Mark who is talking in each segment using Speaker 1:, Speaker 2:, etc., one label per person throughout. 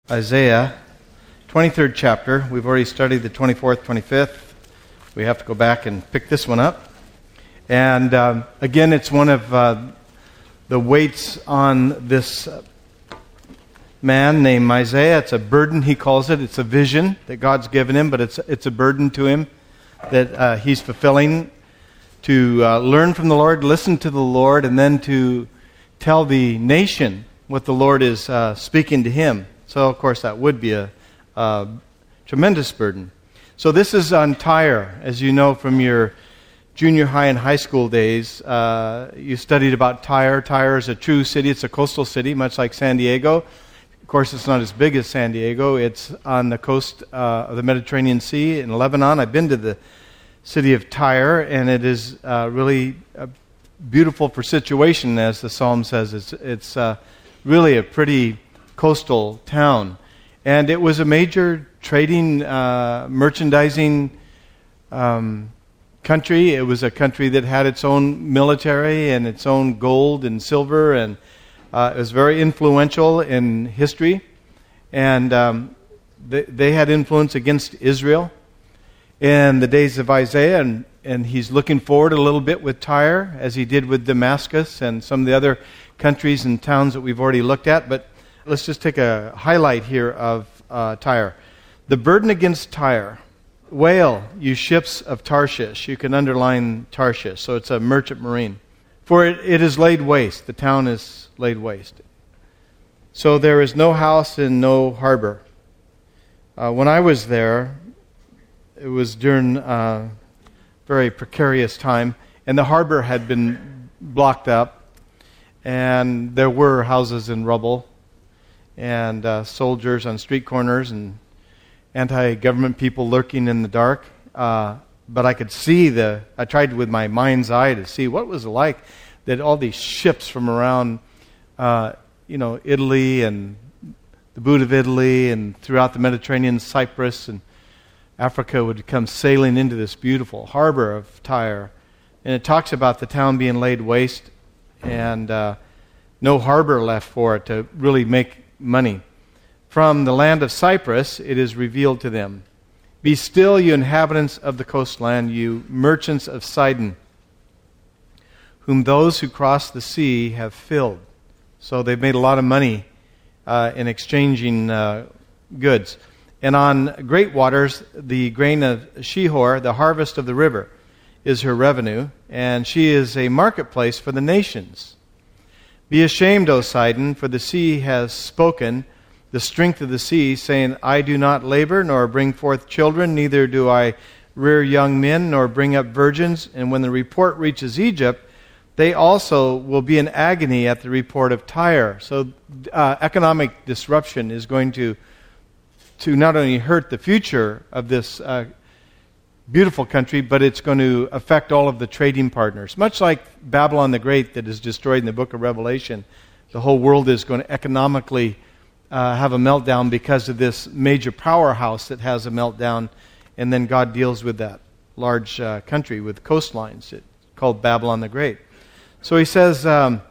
Speaker 1: Isaiah, 23rd chapter. We've already studied the 24th, 25th. We have to go back and pick this one up. And again, it's one of the weights on this man named Isaiah. It's a burden, he calls it. It's a vision that God's given him, but it's a burden to him that he's fulfilling to learn from the Lord, listen to the Lord, and then to tell the nation what the Lord is speaking to him. So, of course, that would be a tremendous burden. So this is on Tyre. As you know from your junior high and high school days, you studied about Tyre. Tyre is a true city. It's a coastal city, much like San Diego. Of course, it's not as big as San Diego. It's on the coast of the Mediterranean Sea in Lebanon. I've been to the city of Tyre, and it is really beautiful for situation, as the psalm says. It's really a pretty coastal town. And it was a major trading, merchandising country. It was a country that had its own military and its own gold and silver, and it was very influential in history. And they had influence against Israel in the days of Isaiah, and he's looking forward a little bit with Tyre, as he did with Damascus and some of the other countries and towns that we've already looked at. But let's just take a highlight here of Tyre. The burden against Tyre. Wail, you ships of Tarshish. You can underline Tarshish, so it's a merchant marine. For it is laid waste. The town is laid waste. So there is no house and no harbor. When I was there, it was during a very precarious time, and the harbor had been blocked up, and there were houses in rubble, and soldiers on street corners, and anti-government people lurking in the dark. But I could see I tried with my mind's eye to see what was it like that all these ships from around, Italy and the boot of Italy and throughout the Mediterranean, Cyprus and Africa would come sailing into this beautiful harbor of Tyre. And it talks about the town being laid waste and no harbor left for it to really make money. From the land of Cyprus, it is revealed to them. Be still, you inhabitants of the coastland, you merchants of Sidon, whom those who cross the sea have filled. So they've made a lot of money in exchanging goods. And on great waters, the grain of Shihor, the harvest of the river, is her revenue, and she is a marketplace for the nations. Be ashamed, O Sidon, for the sea has spoken, the strength of the sea, saying, I do not labor, nor bring forth children, neither do I rear young men, nor bring up virgins. And when the report reaches Egypt, they also will be in agony at the report of Tyre. So economic disruption is going to not only hurt the future of this beautiful country, but it's going to affect all of the trading partners. Much like Babylon the Great that is destroyed in the book of Revelation, the whole world is going to economically have a meltdown because of this major powerhouse that has a meltdown, and then God deals with that large country with coastlines. It's called Babylon the Great. So he says,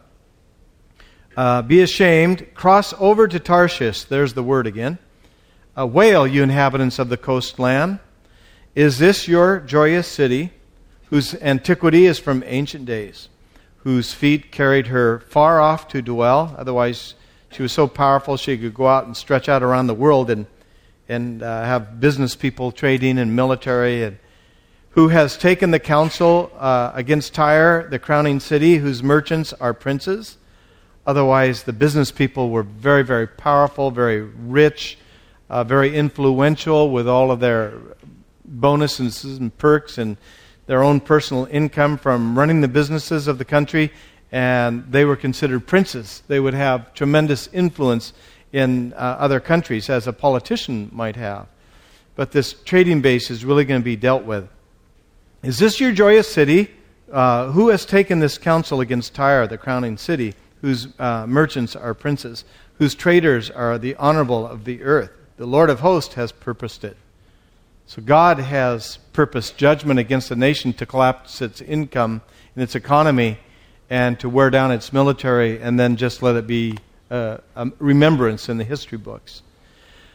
Speaker 1: be ashamed, cross over to Tarshish. There's the word again. Wail, you inhabitants of the coastland. Is this your joyous city, whose antiquity is from ancient days, whose feet carried her far off to dwell? Otherwise, she was so powerful she could go out and stretch out around the world and have business people trading and military. And who has taken the counsel against Tyre, the crowning city, whose merchants are princes? Otherwise, the business people were very, very powerful, very rich, very influential with all of their bonuses and perks and their own personal income from running the businesses of the country, and they were considered princes. They would have tremendous influence in other countries, as a politician might have. But this trading base is really going to be dealt with. Is this your joyous city? Who has taken this counsel against Tyre, the crowning city, whose merchants are princes, whose traders are the honorable of the earth? The Lord of hosts has purposed it. So God has purposed judgment against a nation to collapse its income and its economy and to wear down its military and then just let it be a remembrance in the history books.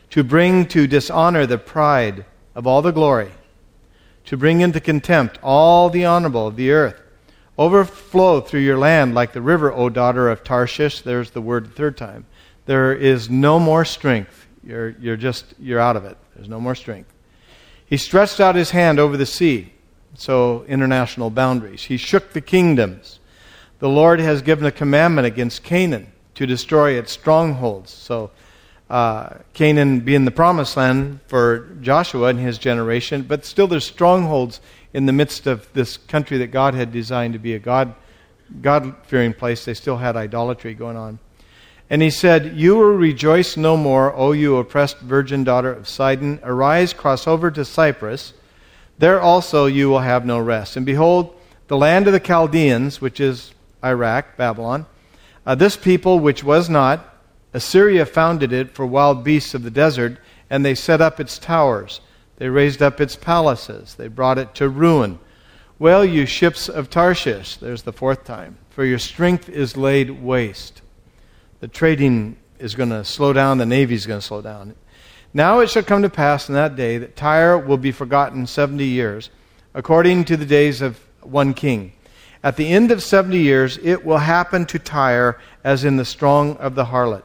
Speaker 1: to bring to dishonor the pride of all the glory, to bring into contempt all the honorable of the earth. Overflow through your land like the river, O daughter of Tarshish. There's the word the third time. There is no more strength. You're out of it. There's no more strength. He stretched out his hand over the sea, so international boundaries. He shook the kingdoms. The Lord has given a commandment against Canaan to destroy its strongholds. So Canaan being the promised land for Joshua and his generation, but still there's strongholds in the midst of this country that God had designed to be a God-fearing place. They still had idolatry going on. And he said, you will rejoice no more, O you oppressed virgin daughter of Sidon. Arise, cross over to Cyprus. There also you will have no rest. And behold, the land of the Chaldeans, which is Iraq, Babylon, this people which was not, Assyria founded it for wild beasts of the desert, and they set up its towers. They raised up its palaces. They brought it to ruin. Well, you ships of Tarshish, there's the fourth time, for your strength is laid waste. The trading is going to slow down. The navy is going to slow down. Now it shall come to pass in that day that Tyre will be forgotten 70 years, according to the days of one king. At the end of 70 years, it will happen to Tyre as in the song of the harlot.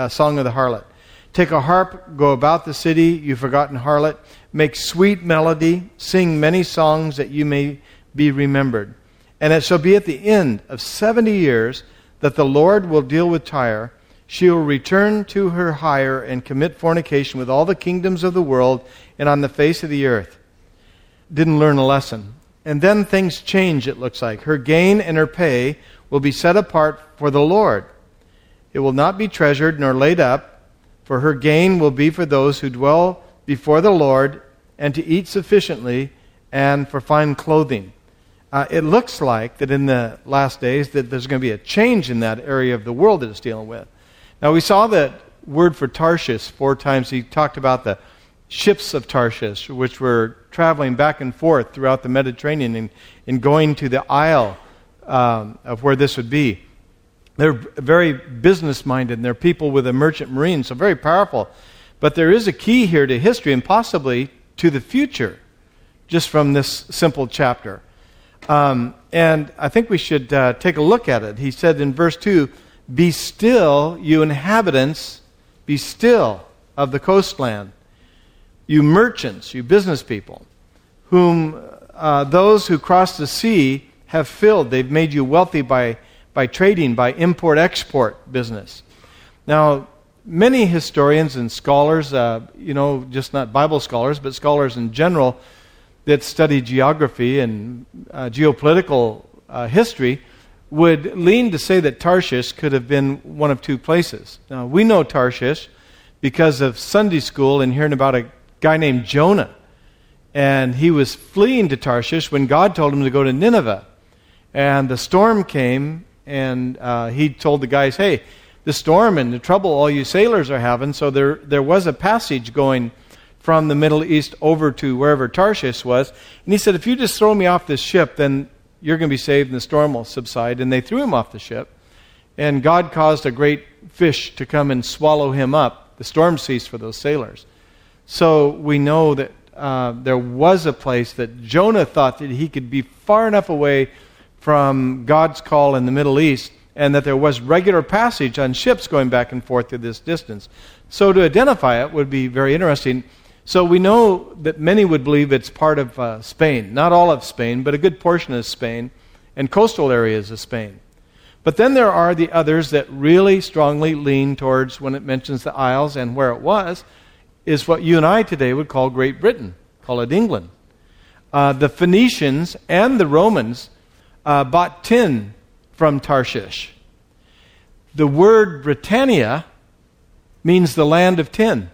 Speaker 1: Take a harp, go about the city, you forgotten harlot. Make sweet melody, sing many songs that you may be remembered. And it shall be at the end of 70 years that the Lord will deal with Tyre. She will return to her hire and commit fornication with all the kingdoms of the world and on the face of the earth. Didn't learn a lesson. And then things change, it looks like. Her gain and her pay will be set apart for the Lord. It will not be treasured nor laid up, for her gain will be for those who dwell before the Lord and to eat sufficiently and for fine clothing. It looks like that in the last days that there's going to be a change in that area of the world that it's dealing with. Now we saw that word for Tarshish 4 times. He talked about the ships of Tarshish, which were traveling back and forth throughout the Mediterranean and going to the isle of where this would be. They're very business-minded, and they're people with a merchant marine, so very powerful. But there is a key here to history and possibly to the future, just from this simple chapter. And I think we should take a look at it. He said in verse 2, be still, you inhabitants, be still of the coastland. You merchants, you business people, whom those who cross the sea have filled. They've made you wealthy by trading, by import-export business. Now, many historians and scholars, just not Bible scholars, but scholars in general that study geography and geopolitical history, would lean to say that Tarshish could have been one of two places. Now, we know Tarshish because of Sunday school and hearing about a guy named Jonah. And he was fleeing to Tarshish when God told him to go to Nineveh. And the storm came, and he told the guys, hey, the storm and the trouble all you sailors are having. So there was a passage going from the Middle East over to wherever Tarshish was. And he said, if you just throw me off this ship, then you're going to be saved and the storm will subside. And they threw him off the ship. And God caused a great fish to come and swallow him up. The storm ceased for those sailors. So we know that there was a place that Jonah thought that he could be far enough away from God's call in the Middle East, and that there was regular passage on ships going back and forth through this distance. So to identify it would be very interesting. So we know that many would believe it's part of Spain. Not all of Spain, but a good portion of Spain, and coastal areas of Spain. But then there are the others that really strongly lean towards, when it mentions the Isles and where it was, is what you and I today would call Great Britain, call it England. The Phoenicians and the Romans bought tin from Tarshish. The word Britannia means the land of tin.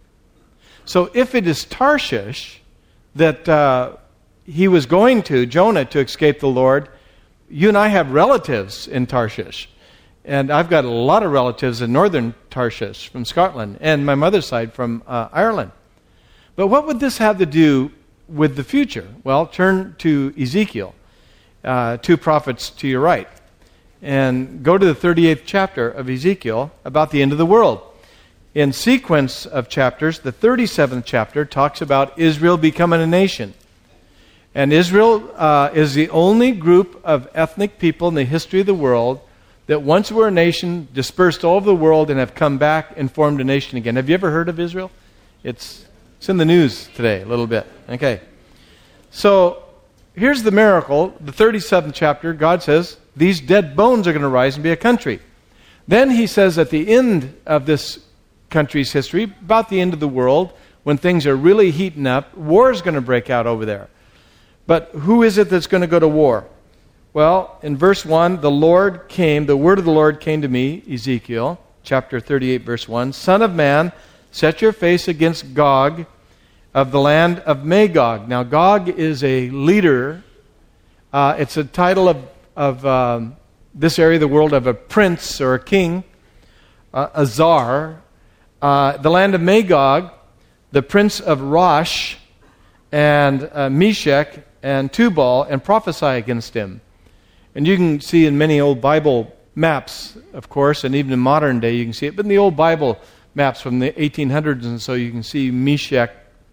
Speaker 1: So if it is Tarshish that he was going to, Jonah, to escape the Lord, you and I have relatives in Tarshish. And I've got a lot of relatives in northern Tarshish from Scotland, and my mother's side from Ireland. But what would this have to do with the future? Well, turn to Ezekiel, 2 prophets to your right, and go to the 38th chapter of Ezekiel about the end of the world. in sequence of chapters, the 37th chapter talks about Israel becoming a nation. And Israel is the only group of ethnic people in the history of the world that once were a nation, dispersed all over the world, and have come back and formed a nation again. Have you ever heard of Israel? It's in the news today a little bit. Okay. So here's the miracle. The 37th chapter, God says, these dead bones are going to rise and be a country. Then he says at the end of this country's history, about the end of the world, when things are really heating up, war is going to break out over there. But who is it that's going to go to war? Well, in verse 1, the word of the Lord came to me, Ezekiel, chapter 38, verse 1, Son of man, set your face against Gog of the land of Magog. Now, Gog is a leader. It's a title of this area of the world of a prince or a king, a czar. The land of Magog, the prince of Rosh, and Meshach, and Tubal, and prophesy against him. And you can see in many old Bible maps, of course, and even in modern day you can see it, but in the old Bible maps from the 1800s and so, you can see Meshach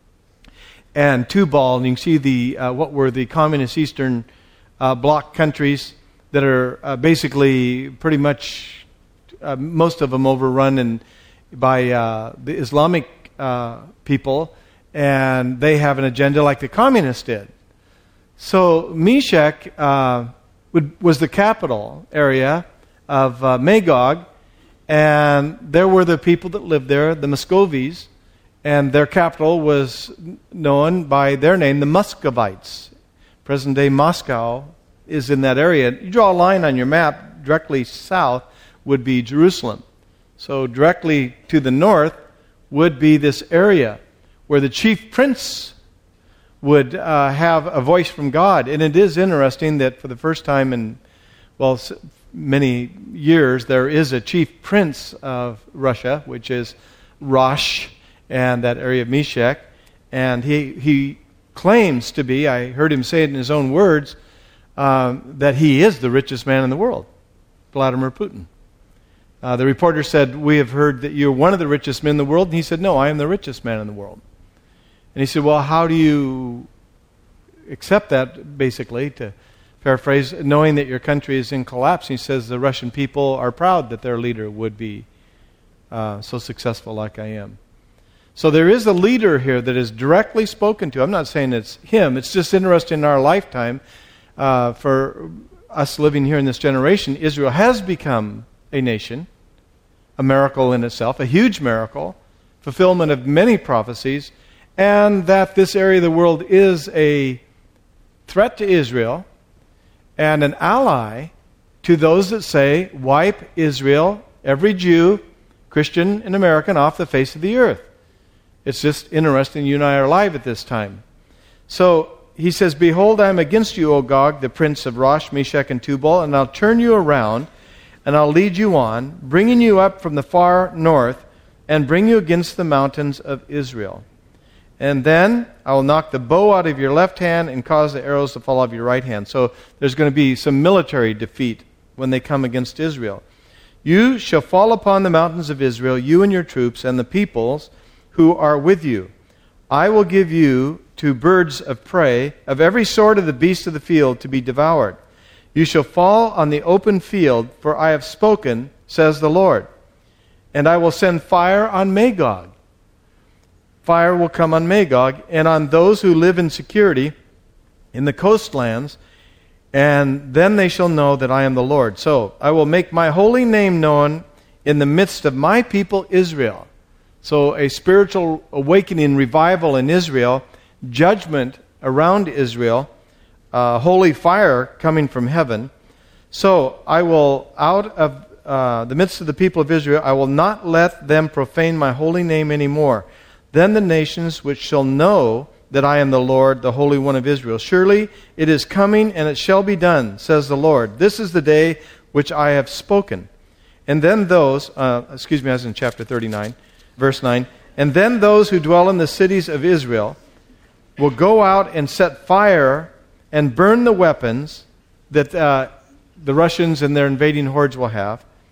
Speaker 1: and Tubal, and you can see the what were the communist Eastern Bloc countries that are basically pretty much, most of them overrun by the Islamic people, and they have an agenda like the communists did. So Meshach was the capital area of Magog, and there were the people that lived there, the Muscovites, and their capital was known by their name, the Muscovites. Present-day Moscow is in that area. You draw a line on your map, directly south would be Jerusalem. So directly to the north would be this area where the chief prince would have a voice from God. And it is interesting that for the first time in, many years, there is a chief prince of Russia, which is Rosh, and that area of Meshach. And he claims to be, I heard him say it in his own words, that he is the richest man in the world, Vladimir Putin. The reporter said, "We have heard that you're one of the richest men in the world." And he said, "No, I am the richest man in the world." And he said, "Well, how do you accept that," basically, to paraphrase, knowing that your country is in collapse? He says, "The Russian people are proud that their leader would be so successful like I am." So there is a leader here that is directly spoken to. I'm not saying it's him. It's just interesting in our lifetime, for us living here in this generation, Israel has become a nation, a miracle in itself, a huge miracle, fulfillment of many prophecies, and that this area of the world is a threat to Israel and an ally to those that say, wipe Israel, every Jew, Christian and American, off the face of the earth. It's just interesting you and I are alive at this time. So he says, "Behold, I am against you, O Gog, the prince of Rosh, Meshach, and Tubal, and I'll turn you around, and I'll lead you on, bringing you up from the far north, and bring you against the mountains of Israel. And then I will knock the bow out of your left hand and cause the arrows to fall off your right hand." So there's going to be some military defeat when they come against Israel. "You shall fall upon the mountains of Israel, you and your troops, and the peoples who are with you. I will give you to birds of prey, of every sort of the beasts of the field to be devoured. You shall fall on the open field, for I have spoken, says the Lord. And I will send fire on Magog." Fire will come on Magog and on those who live in security in the coastlands, and then they shall know that I am the Lord. So I will make my holy name known in the midst of my people Israel. So a spiritual awakening, revival in Israel, judgment around Israel, holy fire coming from heaven. "So I will, out of the midst of the people of Israel, I will not let them profane my holy name anymore. Then the nations which shall know that I am the Lord, the Holy One of Israel. Surely it is coming, and it shall be done, says the Lord. This is the day which I have spoken." And then those, I was in chapter 39, verse 9. "And then those who dwell in the cities of Israel will go out and set fire and burn the weapons that the Russians and their invading hordes will have.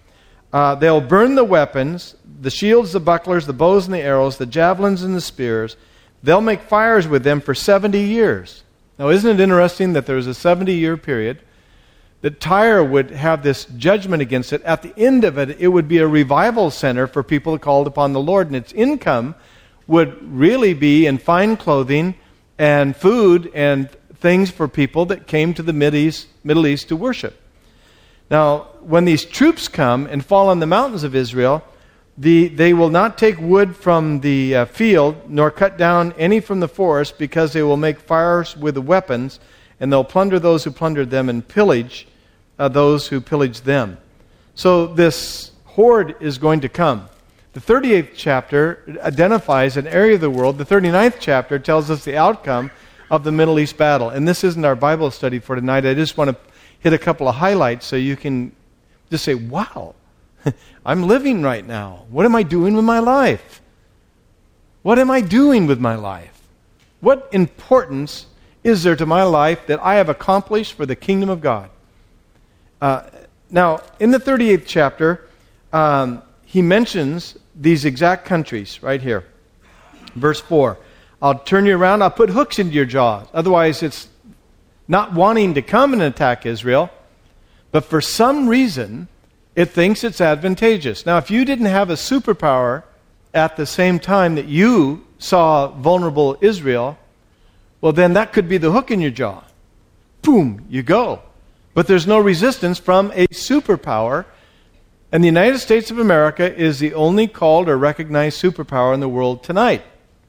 Speaker 1: They'll burn the weapons, the shields, the bucklers, the bows and the arrows, the javelins and the spears. They'll make fires with them for 70 years. Now, isn't it interesting that there's a 70-year period that Tyre would have this judgment against it? At the end of it, it would be a revival center for people who called upon the Lord, and its income would really be in fine clothing and food and things for people that came to the Middle East to worship. Now, when these troops come and fall on the mountains of Israel, they will not take wood from the field, nor cut down any from the forest, because they will make fires with the weapons, and they'll plunder those who plundered them and pillage those who pillaged them. So this horde is going to come. The 38th chapter identifies an area of the world. The 39th chapter tells us the outcome of the Middle East battle. And this isn't our Bible study for tonight. I just want to hit a couple of highlights so you can just say, wow, I'm living right now. What am I doing with my life? What am I doing with my life? What importance is there to my life that I have accomplished for the kingdom of God? Now, in the 38th chapter, he mentions these exact countries right here. Verse 4, I'll turn you around, I'll put hooks into your jaws. Otherwise, it's not wanting to come and attack Israel, but for some reason, it thinks it's advantageous. Now, if you didn't have a superpower at the same time that you saw vulnerable Israel, well, then that could be the hook in your jaw. Boom, you go. But there's no resistance from a superpower. And the United States of America is the only called or recognized superpower in the world tonight.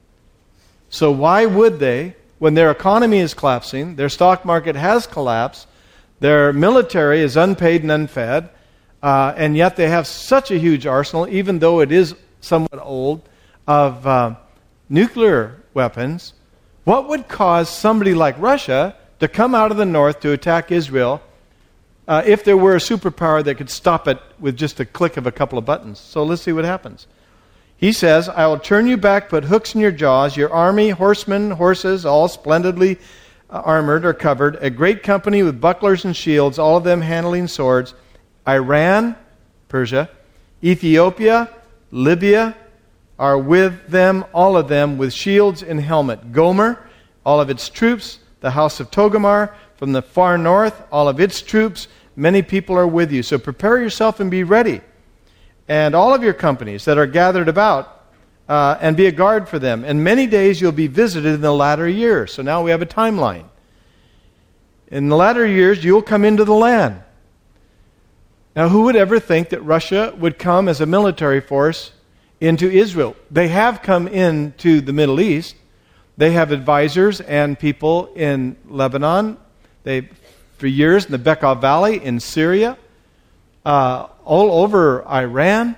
Speaker 1: So why would they, when their economy is collapsing, their stock market has collapsed, their military is unpaid and unfed, and yet they have such a huge arsenal, even though it is somewhat old, of nuclear weapons, what would cause somebody like Russia to come out of the north to attack Israel if there were a superpower that could stop it with just a click of a couple of buttons? So let's see what happens. He says, I will turn you back, put hooks in your jaws, your army, horsemen, horses, all splendidly armored or covered, a great company with bucklers and shields, all of them handling swords. Iran, Persia, Ethiopia, Libya are with them, all of them with shields and helmet. Gomer, all of its troops, the house of Togarmah, from the far north, all of its troops, many people are with you. So prepare yourself and be ready. And all of your companies that are gathered about, and be a guard for them. And many days you'll be visited in the latter years. So now we have a timeline. In the latter years, you'll come into the land. Now, who would ever think that Russia would come as a military force into Israel? They have come into the Middle East. They have advisors and people in Lebanon. For years in the Bekaa Valley in Syria, all over Iran.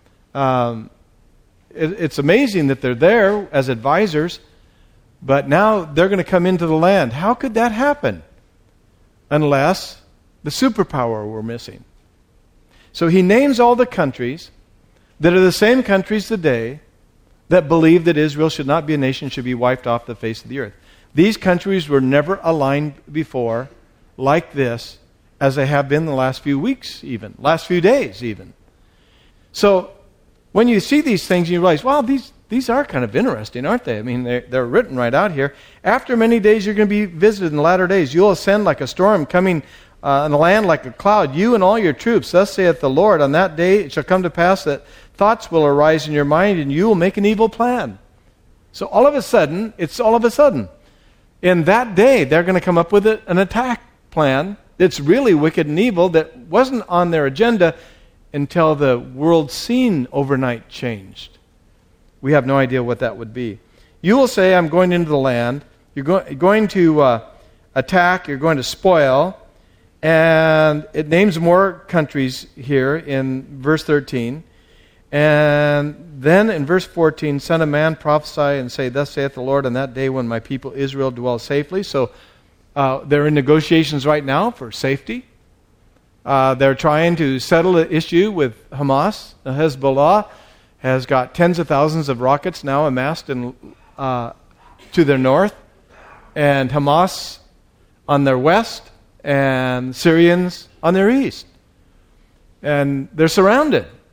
Speaker 1: It's amazing that they're there as advisors, but now they're going to come into the land. How could that happen? Unless the superpower were missing. So he names all the countries that are the same countries today that believe that Israel should not be a nation, should be wiped off the face of the earth. These countries were never aligned before like this as they have been the last few weeks even, last few days even. So when you see these things, you realize, wow, these are kind of interesting, aren't they? I mean, they're written right out here. After many days, you're going to be visited in the latter days. You'll ascend like a storm, coming on the land like a cloud, you and all your troops. Thus saith the Lord, on that day it shall come to pass that thoughts will arise in your mind, and you will make an evil plan. So all of a sudden, it's all of a sudden. In that day, they're going to come up with an attack plan that's really wicked and evil that wasn't on their agenda until the world scene overnight changed. We have no idea what that would be. You will say, I'm going into the land. You're going to attack. You're going to spoil. And it names more countries here in verse 13. And then in verse 14, Son of man, prophesy and say, Thus saith the Lord, on that day when my people Israel dwell safely. So they're in negotiations right now for safety. They're trying to settle an issue with Hamas. Hezbollah has got tens of thousands of rockets now amassed to their north, and Hamas on their west, and Syrians on their east. And they're surrounded.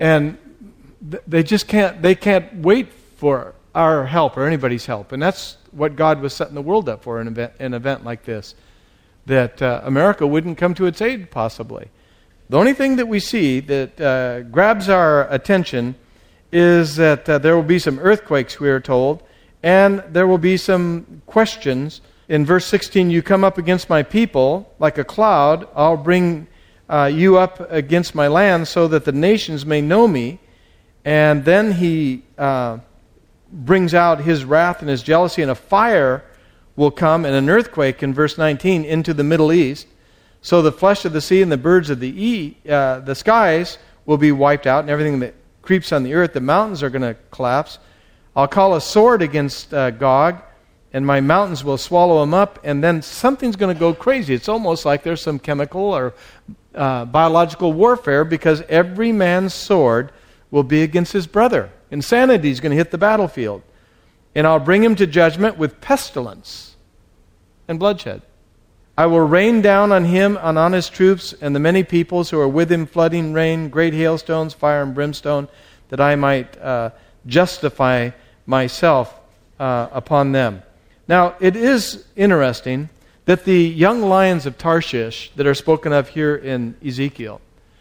Speaker 1: And they just can't wait for our help or anybody's help. And that's what God was setting the world up for, an event like this, that America wouldn't come to its aid, possibly. The only thing that we see that grabs our attention is that there will be some earthquakes, we are told, and there will be some questions. In verse 16, you come up against my people like a cloud. I'll bring you up against my land so that the nations may know me. And then he brings out his wrath and his jealousy, and a fire will come and an earthquake in verse 19 into the Middle East. So the flesh of the sea and the birds of the skies will be wiped out, and everything that creeps on the earth. The mountains are going to collapse. I'll call a sword against Gog, and my mountains will swallow him up, and then something's going to go crazy. It's almost like there's some chemical or biological warfare, because every man's sword will be against his brother. Insanity is going to hit the battlefield. And I'll bring him to judgment with pestilence and bloodshed. I will rain down on him and on his troops and the many peoples who are with him, flooding rain, great hailstones, fire and brimstone, that I might justify myself upon them. Now, it is interesting that the young lions of Tarshish that are spoken of here in Ezekiel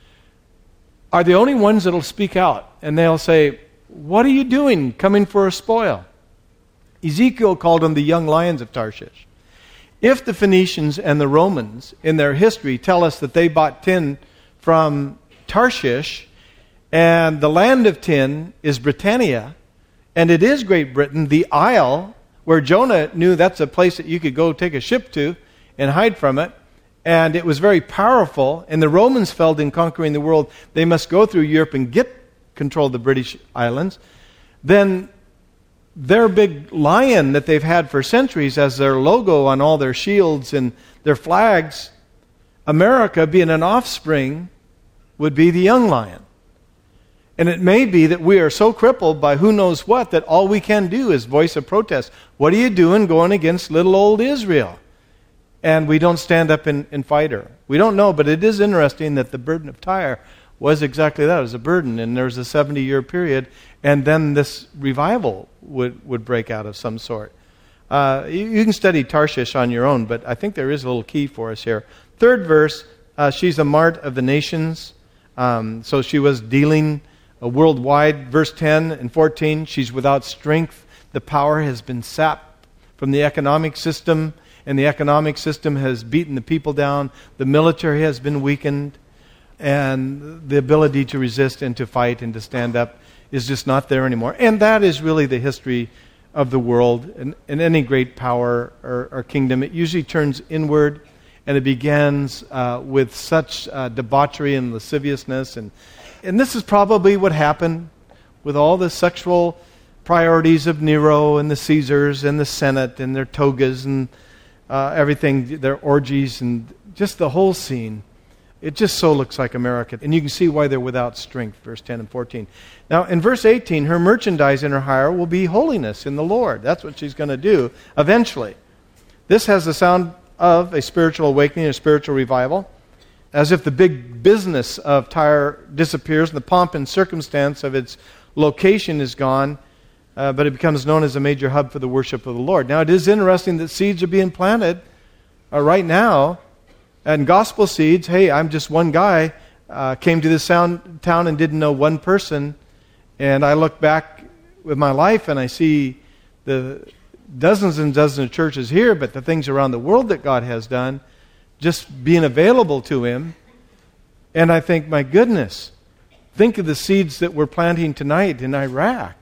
Speaker 1: are the only ones that will speak out. And they'll say, what are you doing coming for a spoil? Ezekiel called them the young lions of Tarshish. If the Phoenicians and the Romans in their history tell us that they bought tin from Tarshish, and the land of tin is Britannia, and it is Great Britain, the Isle, where Jonah knew that's a place that you could go take a ship to and hide from it, and it was very powerful, and the Romans felt in conquering the world they must go through Europe and get control of the British islands, then their big lion that they've had for centuries as their logo on all their shields and their flags, America being an offspring, would be the young lion. And it may be that we are so crippled by who knows what that all we can do is voice a protest. What are you doing going against little old Israel? And we don't stand up and fight her. We don't know, but it is interesting that the burden of Tyre was exactly that. It was a burden, and there was a 70-year period, and then this revival would break out of some sort. You can study Tarshish on your own, but I think there is a little key for us here. Third verse, she's a mart of the nations. So she was dealing worldwide. Verse 10 and 14, she's without strength. The power has been sapped from the economic system, and the economic system has beaten the people down. The military has been weakened, and the ability to resist and to fight and to stand up is just not there anymore. And that is really the history of the world. And any great power or kingdom, it usually turns inward, and it begins with such debauchery and lasciviousness. And this is probably what happened with all the sexual priorities of Nero and the Caesars and the Senate and their togas and everything, their orgies and just the whole scene. It just so looks like America. And you can see why they're without strength, verse 10 and 14. Now, in verse 18, her merchandise and her hire will be holiness in the Lord. That's what she's going to do eventually. This has the sound of a spiritual awakening, a spiritual revival, as if the big business of Tyre disappears and the pomp and circumstance of its location is gone, but it becomes known as a major hub for the worship of the Lord. Now, it is interesting that seeds are being planted right now. And gospel seeds, hey, I'm just one guy, came to this town and didn't know one person. And I look back with my life and I see the dozens and dozens of churches here, but the things around the world that God has done, just being available to Him. And I think, my goodness, think of the seeds that we're planting tonight in Iraq.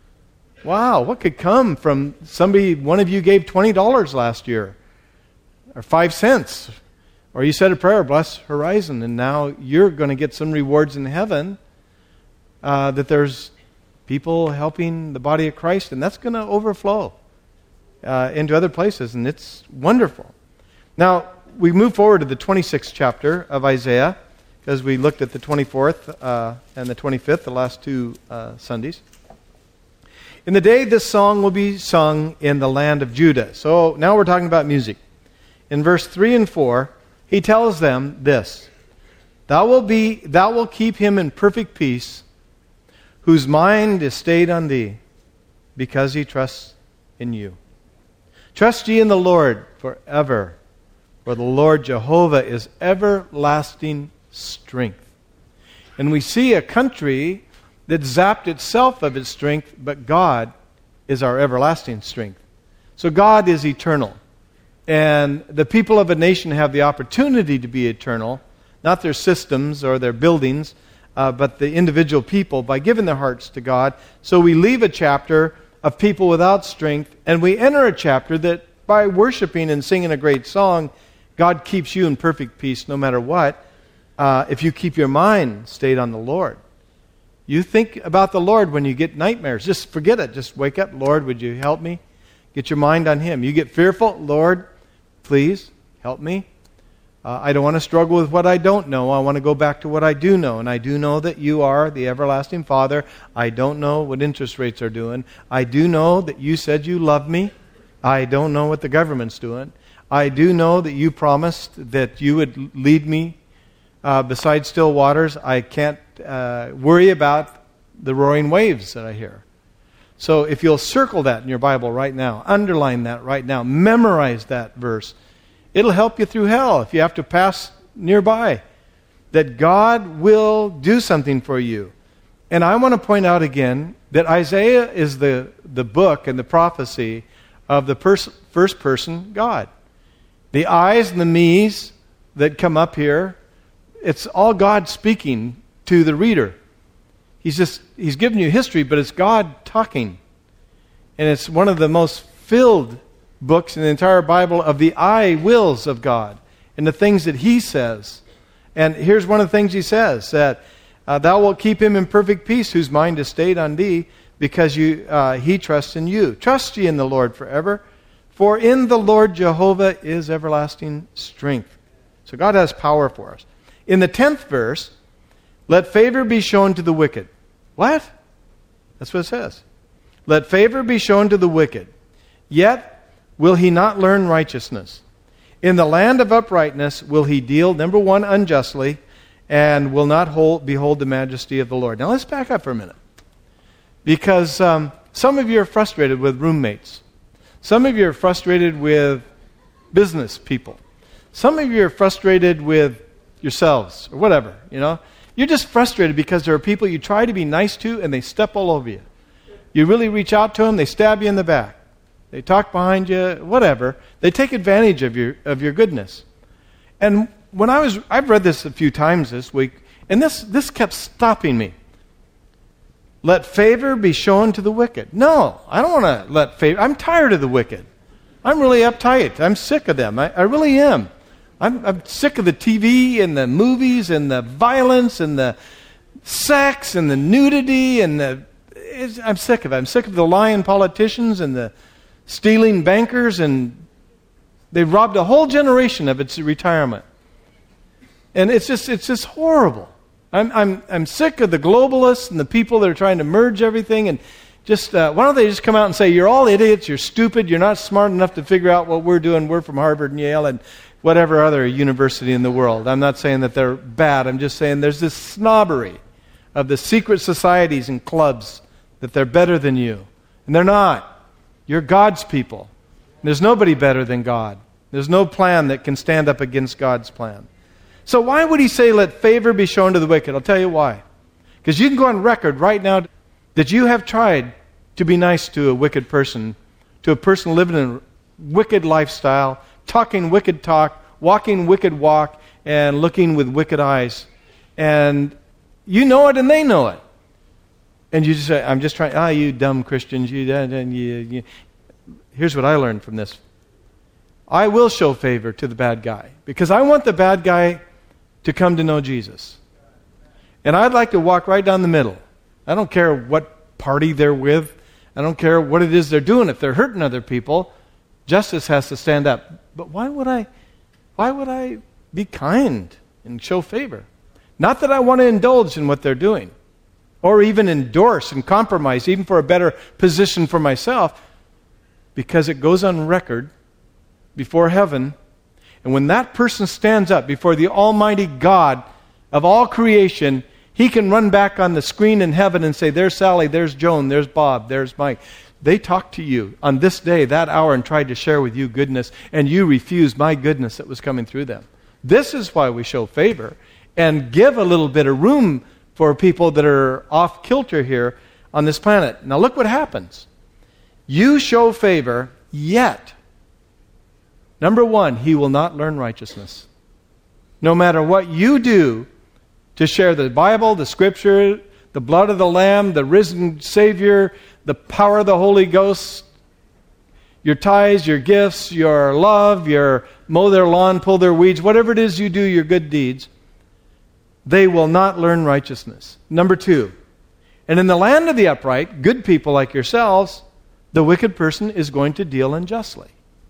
Speaker 1: Wow, what could come from somebody, one of you gave $20 last year, or 5 cents. Or you said a prayer, bless Horizon, and now you're going to get some rewards in heaven, that there's people helping the body of Christ, and that's going to overflow into other places, and it's wonderful. Now, we move forward to the 26th chapter of Isaiah, because we looked at the 24th and the 25th, the last two Sundays. In the day this song will be sung in the land of Judah. So now we're talking about music. In verse 3 and 4, he tells them this: Thou will keep him in perfect peace, whose mind is stayed on thee, because he trusts in you. Trust ye in the Lord forever, for the Lord Jehovah is everlasting strength. And we see a country that zapped itself of its strength, but God is our everlasting strength. So God is eternal. And the people of a nation have the opportunity to be eternal, not their systems or their buildings, but the individual people by giving their hearts to God. So we leave a chapter of people without strength, and we enter a chapter that by worshiping and singing a great song, God keeps you in perfect peace no matter what, if you keep your mind stayed on the Lord. You think about the Lord when you get nightmares. Just forget it. Just wake up. Lord, would you help me? Get your mind on Him. You get fearful. Lord, please help me. I don't want to struggle with what I don't know. I want to go back to what I do know. And I do know that you are the everlasting Father. I don't know what interest rates are doing. I do know that you said you love me. I don't know what the government's doing. I do know that you promised that you would lead me beside still waters. I can't worry about the roaring waves that I hear. So if you'll circle that in your Bible right now, underline that right now, memorize that verse, it'll help you through hell if you have to pass nearby. That God will do something for you. And I want to point out again that Isaiah is the book and the prophecy of the first person God. The I's and the me's that come up here, it's all God speaking to the reader. He's giving you history, but it's God talking. And it's one of the most filled books in the entire Bible of the I wills of God and the things that He says. And here's one of the things He says, that thou wilt keep him in perfect peace whose mind is stayed on thee, because he trusts in you. Trust ye in the Lord forever, for in the Lord Jehovah is everlasting strength. So God has power for us. In the 10th verse, let favor be shown to the wicked. What? That's what it says. Let favor be shown to the wicked, yet will he not learn righteousness. In the land of uprightness will he deal, number one, unjustly, and will not behold the majesty of the Lord. Now let's back up for a minute. Because some of you are frustrated with roommates. Some of you are frustrated with business people. Some of you are frustrated with yourselves, or whatever, you know. You're just frustrated because there are people you try to be nice to and they step all over you. You really reach out to them, they stab you in the back. They talk behind you, whatever. They take advantage of your goodness. And when I've read this a few times this week, and this kept stopping me. Let favor be shown to the wicked. No, I don't want to let favor. I'm tired of the wicked. I'm really uptight. I'm sick of them. I really am. I'm sick of the TV and the movies and the violence and the sex and the nudity and I'm sick of it. I'm sick of the lying politicians and the stealing bankers, and they've robbed a whole generation of its retirement. And it's just horrible. I'm sick of the globalists and the people that are trying to merge everything, and just why don't they just come out and say, you're all idiots, you're stupid, you're not smart enough to figure out what we're doing. We're from Harvard and Yale and whatever other university in the world. I'm not saying that they're bad. I'm just saying there's this snobbery of the secret societies and clubs that they're better than you. And they're not. You're God's people. There's nobody better than God. There's no plan that can stand up against God's plan. So why would he say, let favor be shown to the wicked? I'll tell you why. Because you can go on record right now that you have tried to be nice to a wicked person, to a person living in a wicked lifestyle, talking wicked talk, walking wicked walk, and looking with wicked eyes. And you know it and they know it. And you just say, I'm just trying, you dumb Christians. You. Here's what I learned from this. I will show favor to the bad guy because I want the bad guy to come to know Jesus. And I'd like to walk right down the middle. I don't care what party they're with. I don't care what it is they're doing. If they're hurting other people, justice has to stand up. But why would I be kind and show favor? Not that I want to indulge in what they're doing or even endorse and compromise even for a better position for myself, because it goes on record before heaven. And when that person stands up before the Almighty God of all creation, He can run back on the screen in heaven and say, there's Sally, there's Joan, there's Bob, there's Mike. They talked to you on this day, that hour, and tried to share with you goodness, and you refused my goodness that was coming through them. This is why we show favor and give a little bit of room for people that are off kilter here on this planet. Now look what happens. You show favor, yet, number one, he will not learn righteousness. No matter what you do to share the Bible, the Scripture, the blood of the Lamb, the risen Savior, the power of the Holy Ghost, your tithes, your gifts, your love, your mow their lawn, pull their weeds, whatever it is you do, your good deeds, they will not learn righteousness. Number two, and in the land of the upright, good people like yourselves, the wicked person is going to deal unjustly.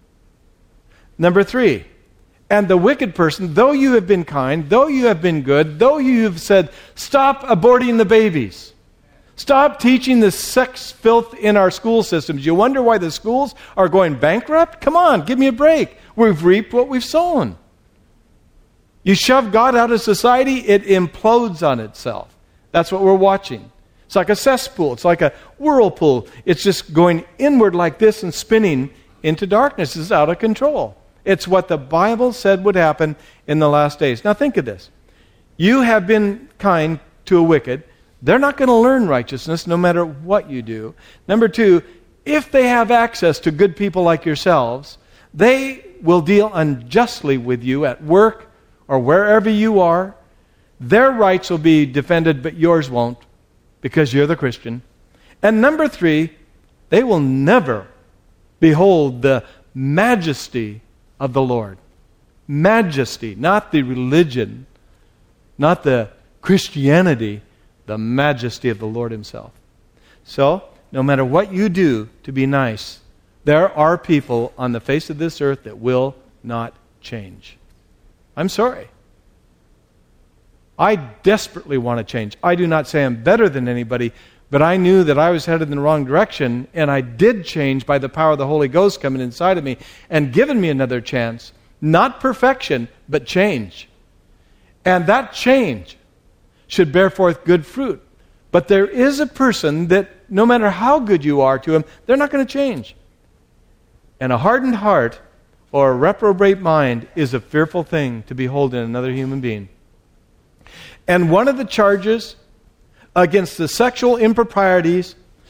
Speaker 1: Number three, and the wicked person, though you have been kind, though you have been good, though you have said, stop aborting the babies, stop teaching the sex filth in our school systems. You wonder why the schools are going bankrupt? Come on, give me a break. We've reaped what we've sown. You shove God out of society, it implodes on itself. That's what we're watching. It's like a cesspool. It's like a whirlpool. It's just going inward like this and spinning into darkness. It's out of control. It's what the Bible said would happen in the last days. Now think of this. You have been kind to a wicked. They're not going to learn righteousness no matter what you do. Number two, if they have access to good people like yourselves, they will deal unjustly with you at work or wherever you are. Their rights will be defended, but yours won't, because you're the Christian. And number three, they will never behold the majesty of the Lord. Majesty, not the religion, not the Christianity, the majesty of the Lord himself. So, no matter what you do to be nice, there are people on the face of this earth that will not change. I'm sorry. I desperately want to change. I do not say I'm better than anybody, but I knew that I was headed in the wrong direction, and I did change by the power of the Holy Ghost coming inside of me and giving me another chance. Not perfection, but change. And that change should bear forth good fruit. But there is a person that, no matter how good you are to him, they're not going to change. And a hardened heart or a reprobate mind is a fearful thing to behold in another human being. And one of the charges against the sexual improprieties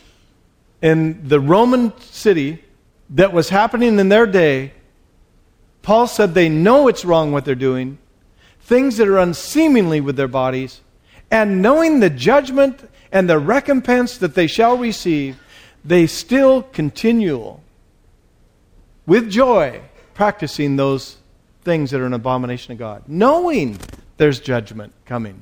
Speaker 1: in the Roman city that was happening in their day, Paul said they know it's wrong what they're doing, things that are unseemly with their bodies, and knowing the judgment and the recompense that they shall receive, they still continue with joy practicing those things that are an abomination of God, knowing there's judgment coming.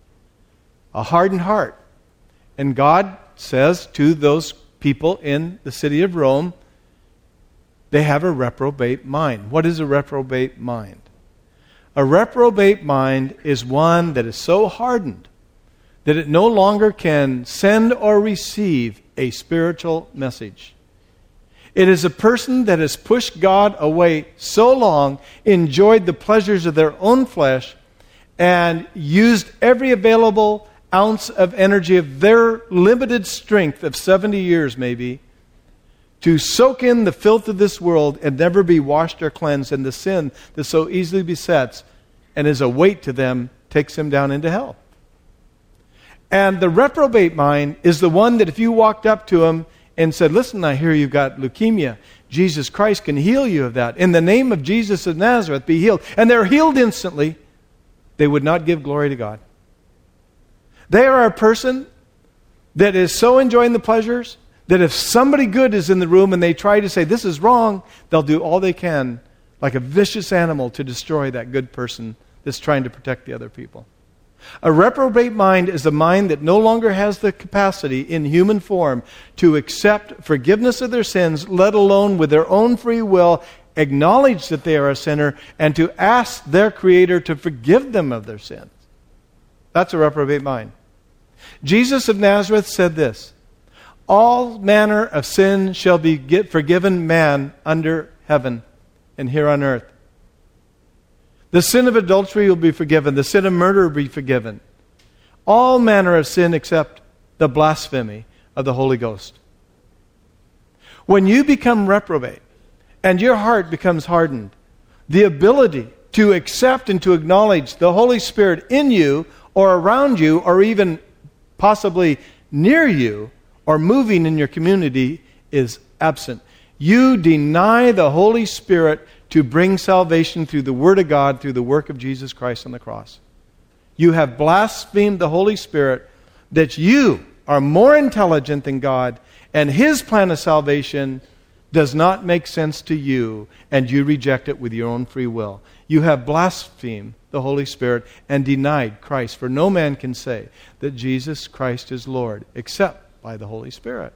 Speaker 1: A hardened heart. And God says to those people in the city of Rome, they have a reprobate mind. What is a reprobate mind? A reprobate mind is one that is so hardened that it no longer can send or receive a spiritual message. It is a person that has pushed God away so long, enjoyed the pleasures of their own flesh, and used every available ounce of energy of their limited strength of 70 years maybe to soak in the filth of this world and never be washed or cleansed, and the sin that so easily besets and is a weight to them takes them down into hell. And the reprobate mind is the one that if you walked up to him and said, listen, I hear you've got leukemia. Jesus Christ can heal you of that. In the name of Jesus of Nazareth, be healed. And they're healed instantly. They would not give glory to God. They are a person that is so enjoying the pleasures that if somebody good is in the room and they try to say this is wrong, they'll do all they can like a vicious animal to destroy that good person that's trying to protect the other people. A reprobate mind is a mind that no longer has the capacity in human form to accept forgiveness of their sins, let alone with their own free will acknowledge that they are a sinner and to ask their Creator to forgive them of their sins. That's a reprobate mind. Jesus of Nazareth said this, all manner of sin shall be forgiven man under heaven and here on earth. The sin of adultery will be forgiven. The sin of murder will be forgiven. all manner of sin except the blasphemy of the Holy Ghost. When you become reprobate and your heart becomes hardened, the ability to accept and to acknowledge the Holy Spirit in you or around you or even possibly near you or moving in your community is absent. You deny the Holy Spirit to bring salvation through the Word of God, through the work of Jesus Christ on the cross. You have blasphemed the Holy Spirit, that you are more intelligent than God, and His plan of salvation does not make sense to you, and you reject it with your own free will. You have blasphemed the Holy Spirit and denied Christ. For no man can say that Jesus Christ is Lord except by the Holy Spirit.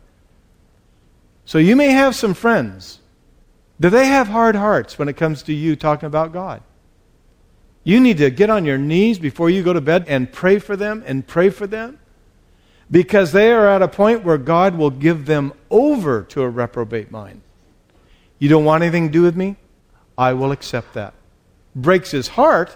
Speaker 1: So you may have some friends. Do they have hard hearts when it comes to you talking about God? You need to get on your knees before you go to bed and pray for them and pray for them, because they are at a point where God will give them over to a reprobate mind. You don't want anything to do with me? I will accept that. Breaks his heart.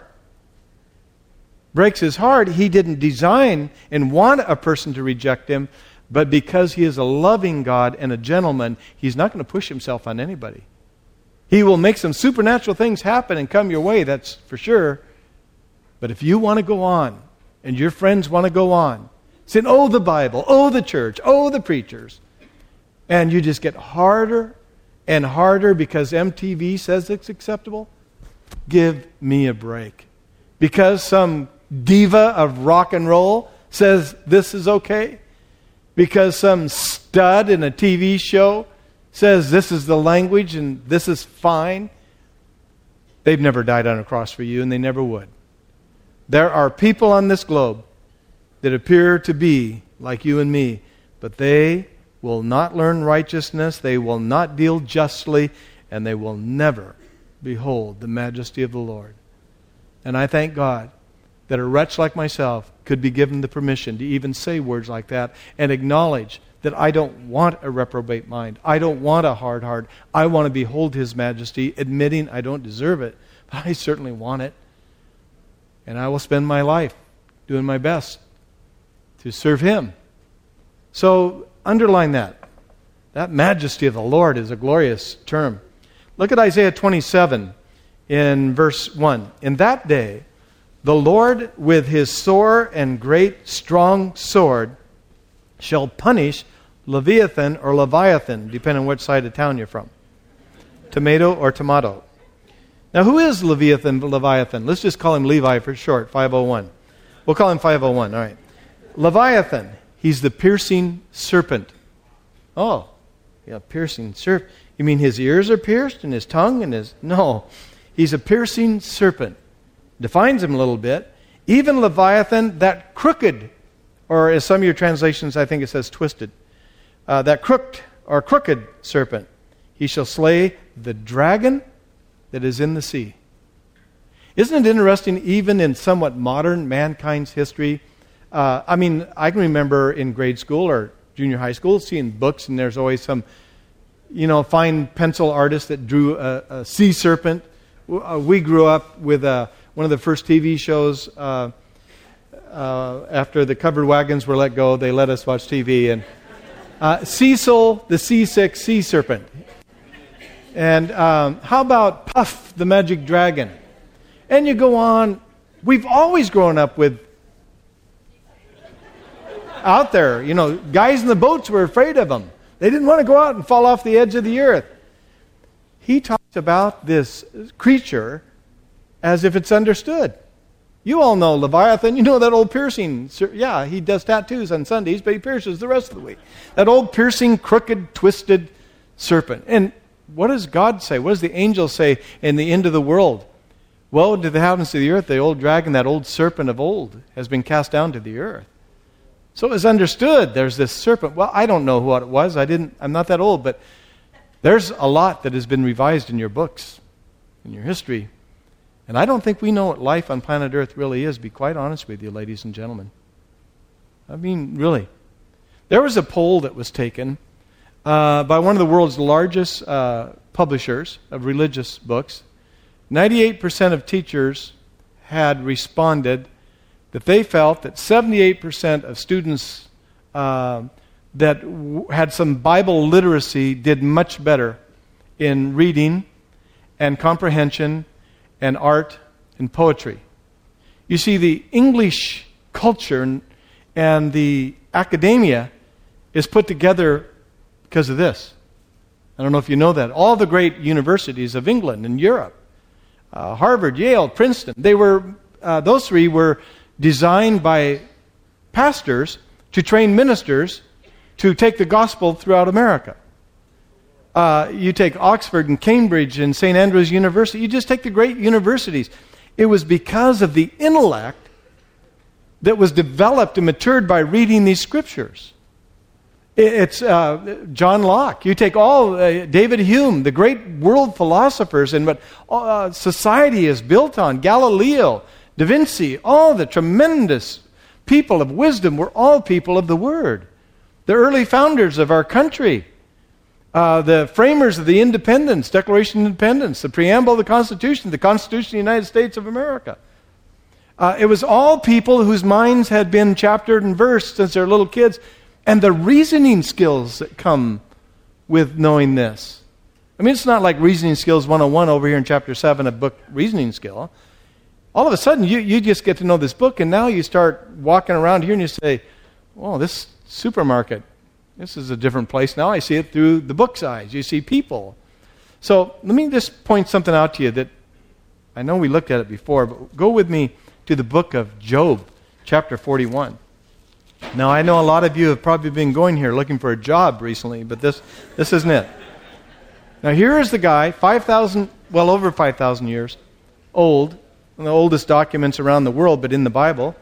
Speaker 1: Breaks his heart. He didn't design and want a person to reject him, but because he is a loving God and a gentleman, he's not going to push himself on anybody. He will make some supernatural things happen and come your way, that's for sure. But if you want to go on, and your friends want to go on, saying, oh, the Bible, oh, the church, oh, the preachers, and you just get harder and harder because MTV says it's acceptable, give me a break. Because some diva of rock and roll says this is okay, because some stud in a TV show says this is the language and this is fine, they've never died on a cross for you, and they never would. There are people on this globe that appear to be like you and me, but they will not learn righteousness, they will not deal justly, and they will never behold the majesty of the Lord. And I thank God that a wretch like myself could be given the permission to even say words like that and acknowledge that I don't want a reprobate mind. I don't want a hard heart. I want to behold His majesty, admitting I don't deserve it, but I certainly want it. And I will spend my life doing my best to serve Him. So underline that. That majesty of the Lord is a glorious term. Look at Isaiah 27 in verse 1. In that day, the Lord with His sore and great strong sword shall punish Leviathan or Leviathan, depending on which side of town you're from. Tomato or tomato. Now, who is Leviathan? Let's just call him Levi for short, 501. We'll call him 501, all right. Leviathan, he's the piercing serpent. Oh, yeah, piercing serpent. You mean his ears are pierced and his tongue and his... No, he's a piercing serpent. Defines him a little bit. Even Leviathan, that crooked, or as some of your translations, I think it says twisted, that crooked serpent, he shall slay the dragon that is in the sea. Isn't it interesting, even in somewhat modern mankind's history? I can remember in grade school or junior high school seeing books, and there's always some, fine pencil artist that drew a sea serpent. We grew up with one of the first TV shows. After the covered wagons were let go, they let us watch TV. And Cecil, the seasick sea serpent. And how about Puff, the magic dragon? And you go on. We've always grown up with out there, guys in the boats were afraid of them. They didn't want to go out and fall off the edge of the earth. He talks about this creature as if it's understood. You all know Leviathan. You know that old piercing. Yeah, he does tattoos on Sundays, but he pierces the rest of the week. That old piercing, crooked, twisted serpent. And what does God say? What does the angel say in the end of the world? Woe to the happens to the earth. The old dragon, that old serpent of old, has been cast down to the earth. So it was understood there's this serpent. Well, I don't know what it was. I'm not that old, but there's a lot that has been revised in your books, in your history. And I don't think we know what life on planet Earth really is, to be quite honest with you, ladies and gentlemen. I mean, really. There was a poll that was taken by one of the world's largest publishers of religious books. 98% of teachers had responded that they felt that 78% of students that had some Bible literacy did much better in reading and comprehension and art and poetry. You see, the English culture and the academia is put together because of this. I don't know if you know that. All the great universities of England and Europe, Harvard, Yale, Princeton, those three were designed by pastors to train ministers to take the gospel throughout America. You take Oxford and Cambridge and St. Andrews University. You just take the great universities. It was because of the intellect that was developed and matured by reading these scriptures. It's John Locke. You take all David Hume, the great world philosophers, and what society is built on. Galileo, Da Vinci, all the tremendous people of wisdom were all people of the Word. The early founders of our country, the framers of the Independence, Declaration of Independence, the preamble of the Constitution of the United States of America. It was all people whose minds had been chaptered and versed since they're little kids, and the reasoning skills that come with knowing this. I mean, it's not like Reasoning Skills 101 over here in chapter 7 of book Reasoning Skill. All of a sudden, you just get to know this book, and now you start walking around here and you say, oh, this supermarket, this is a different place. Now I see it through the book's eyes. You see people. So let me just point something out to you that I know we looked at it before, but go with me to the book of Job, chapter 41. Now, I know a lot of you have probably been going here looking for a job recently, but this isn't it. Now, here is the guy, over 5,000 years old, one of the oldest documents around the world, but in the Bible.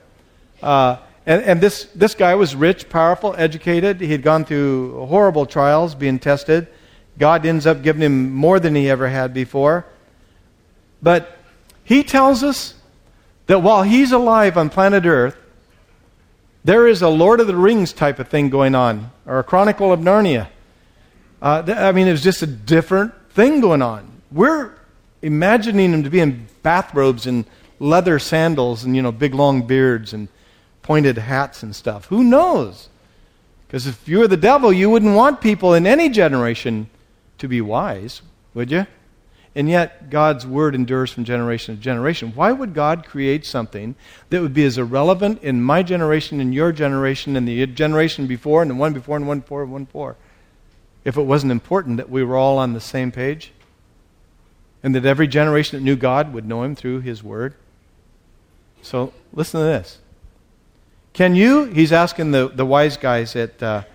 Speaker 1: And this guy was rich, powerful, educated. He had gone through horrible trials, being tested. God ends up giving him more than he ever had before. But he tells us that while he's alive on planet Earth, there is a Lord of the Rings type of thing going on, or a Chronicle of Narnia. It was just a different thing going on. We're imagining him to be in bathrobes and leather sandals and, big long beards and pointed hats and stuff. Who knows? Because if you were the devil, you wouldn't want people in any generation to be wise, would you? And yet, God's word endures from generation to generation. Why would God create something that would be as irrelevant in my generation, and your generation, and the generation before, and the one before, and one before, and one before, if it wasn't important that we were all on the same page? And that every generation that knew God would know Him through His word? So, listen to this. Can you, he's asking the wise guys that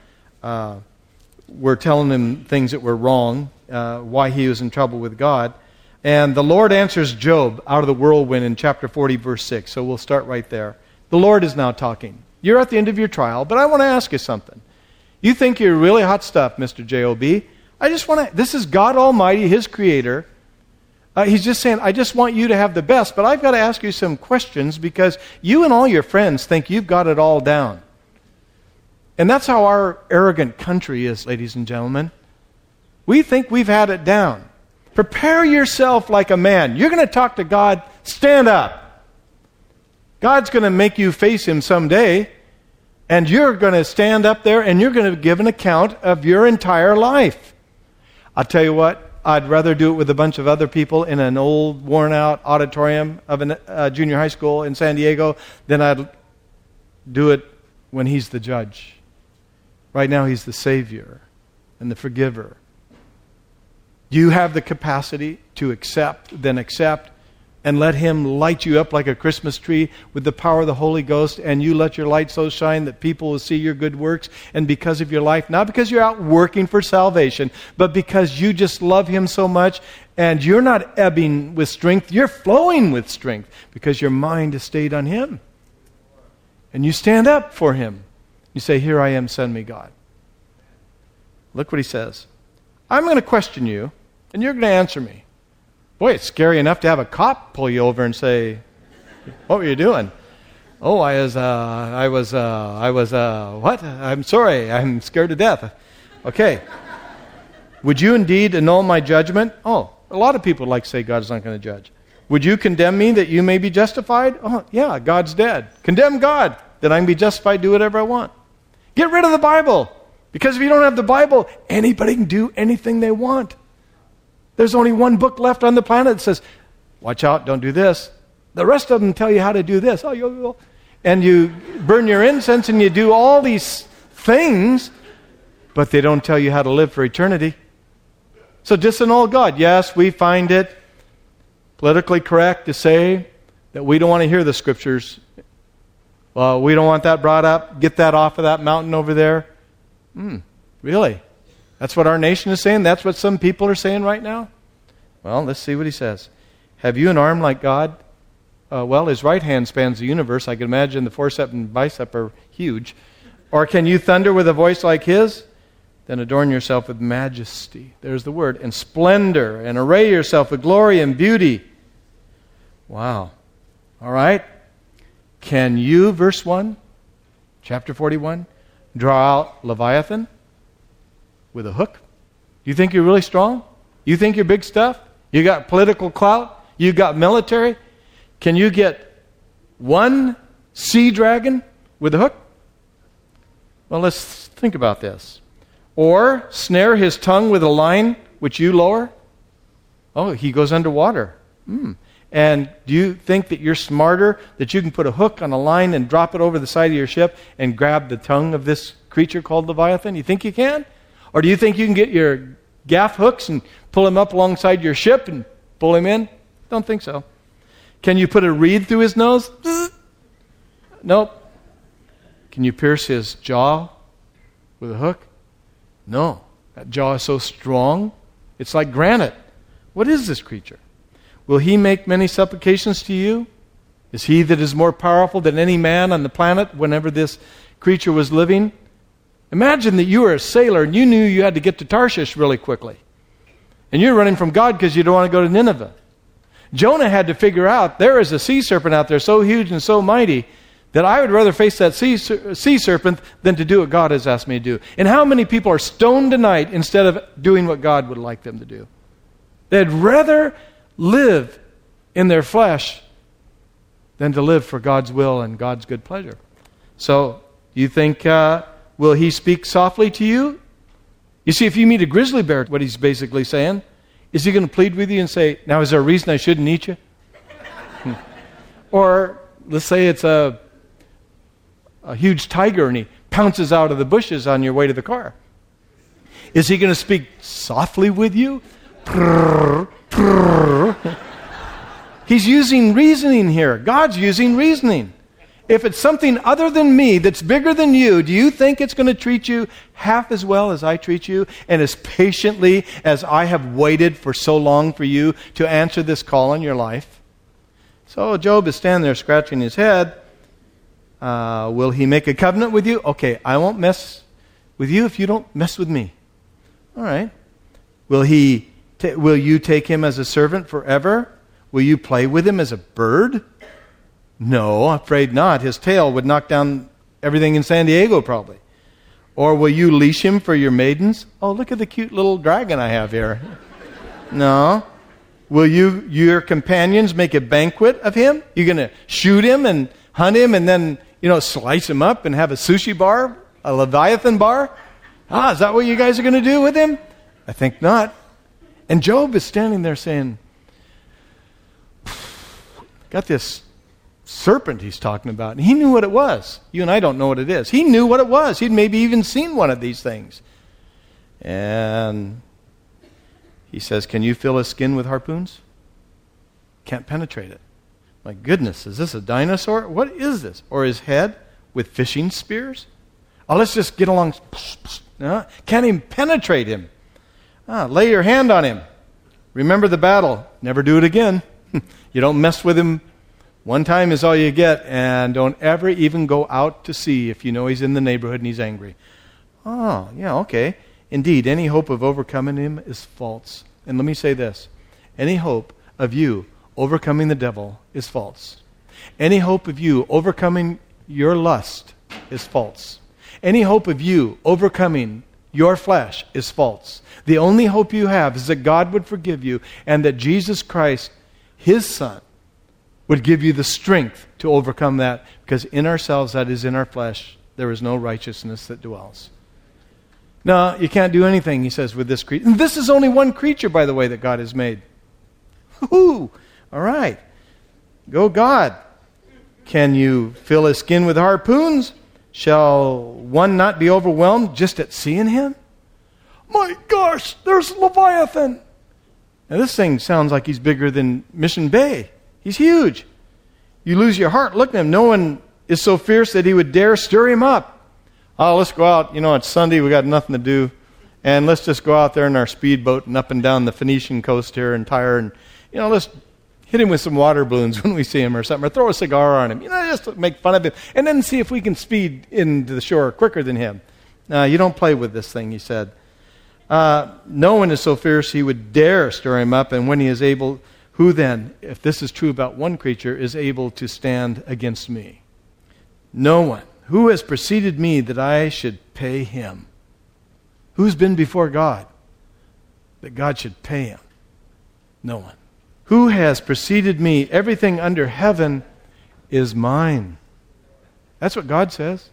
Speaker 1: were telling him things that were wrong, why he was in trouble with God. And the Lord answers Job out of the whirlwind in chapter 40, verse 6. So we'll start right there. The Lord is now talking. You're at the end of your trial, but I want to ask you something. You think you're really hot stuff, Mr. J.O.B. This is God Almighty, His Creator. He's just saying, I just want you to have the best, but I've got to ask you some questions because you and all your friends think you've got it all down. And that's how our arrogant country is, ladies and gentlemen. We think we've had it down. Prepare yourself like a man. You're going to talk to God, stand up. God's going to make you face Him someday, and you're going to stand up there and you're going to give an account of your entire life. I'll tell you what, I'd rather do it with a bunch of other people in an old, worn-out auditorium of a junior high school in San Diego than I'd do it when He's the judge. Right now, He's the Savior and the Forgiver. You have the capacity to accept, and let Him light you up like a Christmas tree with the power of the Holy Ghost, and you let your light so shine that people will see your good works, and because of your life, not because you're out working for salvation, but because you just love Him so much, and you're not ebbing with strength, you're flowing with strength, because your mind is stayed on Him. And you stand up for Him. You say, here I am, send me God. Look what He says. I'm going to question you, and you're going to answer me. Boy, it's scary enough to have a cop pull you over and say, what were you doing? Oh, I was, what? I'm sorry, I'm scared to death. Okay. Would you indeed annul my judgment? Oh, a lot of people like to say God's not going to judge. Would you condemn me that you may be justified? Oh, yeah, God's dead. Condemn God that I can be justified, do whatever I want. Get rid of the Bible. Because if you don't have the Bible, anybody can do anything they want. There's only one book left on the planet that says, watch out, don't do this. The rest of them tell you how to do this. And you burn your incense and you do all these things, but they don't tell you how to live for eternity. So disannul God. Yes, we find it politically correct to say that we don't want to hear the Scriptures. Well, we don't want that brought up. Get that off of that mountain over there. Really? That's what our nation is saying? That's what some people are saying right now? Well, let's see what he says. Have you an arm like God? Well, his right hand spans the universe. I can imagine the forceps and bicep are huge. Or can you thunder with a voice like his? Then adorn yourself with majesty. There's the word. And splendor. And array yourself with glory and beauty. Wow. All right. Can you, verse 1, chapter 41, draw out Leviathan with a hook? You think you're really strong? You think you're big stuff? You got political clout? You got military? Can you get one sea dragon with a hook? Well, let's think about this. Or snare his tongue with a line which you lower? Oh, he goes underwater. And do you think that you're smarter, that you can put a hook on a line and drop it over the side of your ship and grab the tongue of this creature called Leviathan? You think you can? Or do you think you can get your gaff hooks and pull him up alongside your ship and pull him in? Don't think so. Can you put a reed through his nose? Nope. Can you pierce his jaw with a hook? No. That jaw is so strong, it's like granite. What is this creature? Will he make many supplications to you? Is he that is more powerful than any man on the planet whenever this creature was living? Imagine that you were a sailor and you knew you had to get to Tarshish really quickly. And you're running from God because you don't want to go to Nineveh. Jonah had to figure out there is a sea serpent out there so huge and so mighty that I would rather face that sea serpent than to do what God has asked me to do. And how many people are stoned tonight instead of doing what God would like them to do? They'd rather live in their flesh than to live for God's will and God's good pleasure. So, you think, will he speak softly to you? You see, if you meet a grizzly bear, what he's basically saying, is he going to plead with you and say, now is there a reason I shouldn't eat you? Or let's say it's a huge tiger and he pounces out of the bushes on your way to the car. Is he going to speak softly with you? He's using reasoning here. God's using reasoning. If it's something other than me that's bigger than you, do you think it's going to treat you half as well as I treat you and as patiently as I have waited for so long for you to answer this call in your life? So Job is standing there scratching his head. Will he make a covenant with you? Okay, I won't mess with you if you don't mess with me. All right. Will you take him as a servant forever? Will you play with him as a bird? No, afraid not. His tail would knock down everything in San Diego probably. Or will you leash him for your maidens? Oh, look at the cute little dragon I have here. No. Will your companions make a banquet of him? You're going to shoot him and hunt him and then, slice him up and have a sushi bar, a Leviathan bar? Is that what you guys are going to do with him? I think not. And Job is standing there saying, got this serpent he's talking about. And he knew what it was. You and I don't know what it is. He knew what it was. He'd maybe even seen one of these things. And he says, can you fill his skin with harpoons? Can't penetrate it. My goodness, is this a dinosaur? What is this? Or his head with fishing spears? Oh, let's just get along. Can't even penetrate him. Lay your hand on him. Remember the battle. Never do it again. You don't mess with him. One time is all you get, and don't ever even go out to sea if you know he's in the neighborhood and he's angry. Oh, yeah, okay. Indeed, any hope of overcoming him is false. And let me say this. Any hope of you overcoming the devil is false. Any hope of you overcoming your lust is false. Any hope of you overcoming your flesh is false. The only hope you have is that God would forgive you and that Jesus Christ His Son, would give you the strength to overcome that, because in ourselves, that is in our flesh, there is no righteousness that dwells. No, you can't do anything, he says, with this creature. And this is only one creature, by the way, that God has made. Woo-hoo! All right. Go God. Can you fill his skin with harpoons? Shall one not be overwhelmed just at seeing him? My gosh, there's Leviathan. Now this thing sounds like he's bigger than Mission Bay. He's huge. You lose your heart looking at him. No one is so fierce that he would dare stir him up. Oh, let's go out. It's Sunday. We got nothing to do. And let's just go out there in our speedboat and up and down the Phoenician coast here in Tyre. And, let's hit him with some water balloons when we see him or something. Or throw a cigar on him. Just make fun of him. And then see if we can speed into the shore quicker than him. No, you don't play with this thing, he said. No one is so fierce he would dare stir him up. And when he is able... Who then, if this is true about one creature, is able to stand against me? No one. Who has preceded me that I should pay him? Who's been before God that God should pay him? No one. Who has preceded me? Everything under heaven is mine. That's what God says.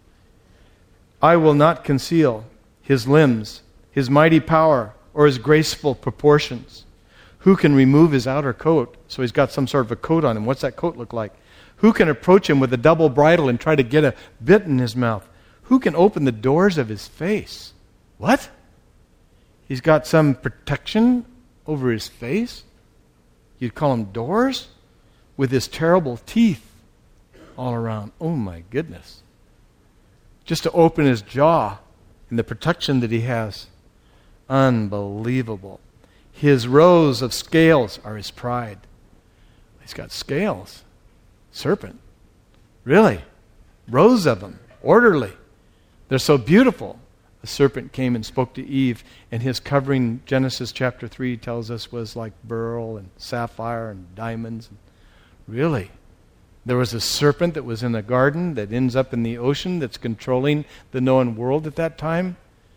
Speaker 1: I will not conceal his limbs, his mighty power, or his graceful proportions. Who can remove his outer coat? So he's got some sort of a coat on him. What's that coat look like? Who can approach him with a double bridle and try to get a bit in his mouth? Who can open the doors of his face? What? He's got some protection over his face? You'd call them doors? With his terrible teeth all around. Oh my goodness. Just to open his jaw and the protection that he has. Unbelievable. His rows of scales are his pride. He's got scales. Serpent. Really? Rows of them. Orderly. They're so beautiful. The serpent came and spoke to Eve, and his covering, Genesis chapter 3 tells us, was like beryl and sapphire and diamonds. Really? There was a serpent that was in a garden that ends up in the ocean that's controlling the known world at that time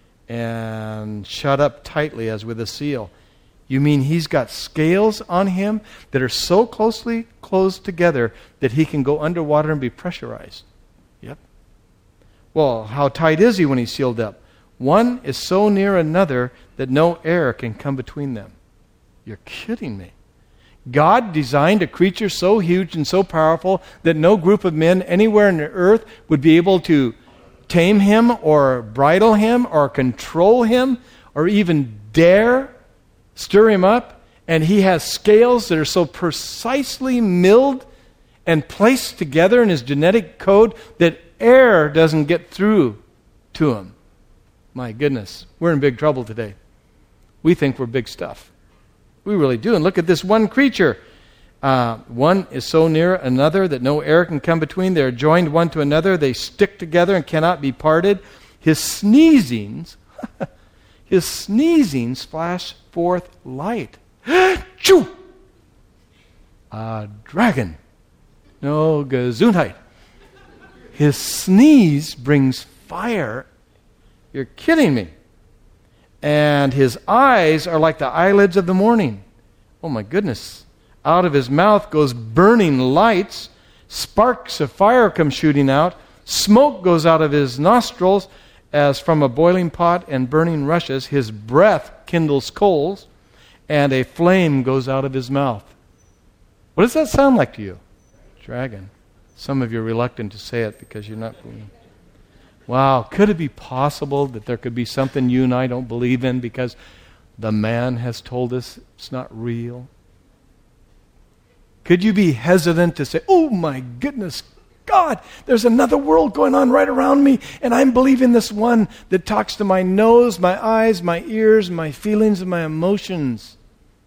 Speaker 1: and shut up tightly as with a seal. You mean he's got scales on him that are so closely closed together that he can go underwater and be pressurized? Yep. Well, how tight is he when he's sealed up? One is so near another that no air can come between them. You're kidding me. God designed a creature so huge and so powerful that no group of men anywhere on the earth would be able to tame him or bridle him or control him or even dare stir him up, and he has scales that are so precisely milled and placed together in his genetic code that air doesn't get through to him. My goodness, we're in big trouble today. We think we're big stuff. We really do. And look at this one creature. One is so near another that no air can come between. They are joined one to another. They stick together and cannot be parted. His sneezings flash forth light. Choo! A dragon. No Gesundheit. His sneeze brings fire. You're kidding me. And his eyes are like the eyelids of the morning. Oh my goodness. Out of his mouth goes burning lights. Sparks of fire come shooting out. Smoke goes out of his nostrils as from a boiling pot and burning rushes. His breath kindles coals, and a flame goes out of his mouth. What does that sound like to you? Dragon. Some of you are reluctant to say it because you're not believing. Wow, could it be possible that there could be something you and I don't believe in because the man has told us it's not real? Could you be hesitant to say, oh my goodness, God, there's another world going on right around me, and I'm believing this one that talks to my nose, my eyes, my ears, my feelings, and my emotions.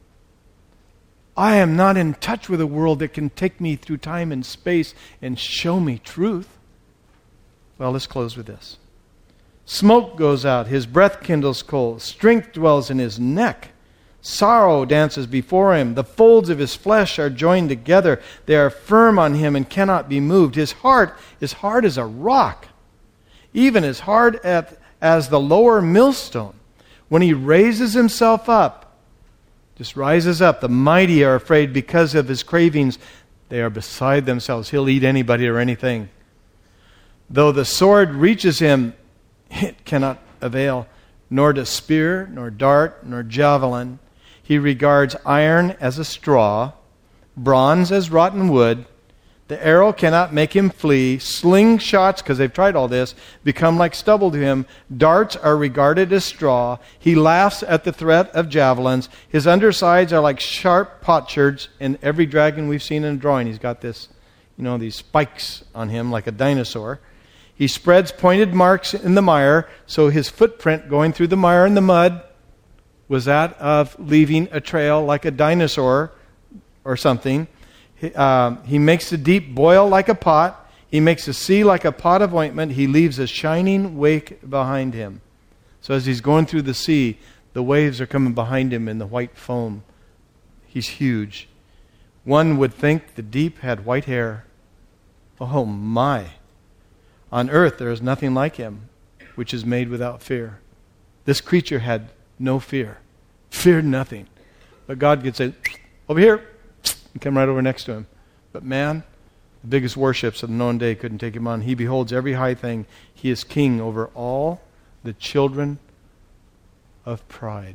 Speaker 1: I am not in touch with a world that can take me through time and space and show me truth. Well, let's close with this. Smoke goes out, his breath kindles coals, strength dwells in his neck. Sorrow dances before him. The folds of his flesh are joined together. They are firm on him and cannot be moved. His heart is hard as a rock, even as hard as the lower millstone. When he raises himself up, just rises up. The mighty are afraid because of his cravings. They are beside themselves. He'll eat anybody or anything. Though the sword reaches him, it cannot avail, nor does spear, nor dart, nor javelin. He regards iron as a straw, bronze as rotten wood. The arrow cannot make him flee. Slingshots, because they've tried all this, become like stubble to him. Darts are regarded as straw. He laughs at the threat of javelins. His undersides are like sharp potsherds. In every dragon we've seen in a drawing, he's got this, these spikes on him like a dinosaur. He spreads pointed marks in the mire, so his footprint going through the mire and the mud was that of leaving a trail like a dinosaur or something. He makes the deep boil like a pot. He makes the sea like a pot of ointment. He leaves a shining wake behind him. So as he's going through the sea, the waves are coming behind him in the white foam. He's huge. One would think the deep had white hair. Oh my. On earth there is nothing like him, which is made without fear. This creature had no fear. Feared nothing. But God could say, over here, and come right over next to him. But man, the biggest warships of the known day couldn't take him on. He beholds every high thing. He is king over all the children of pride.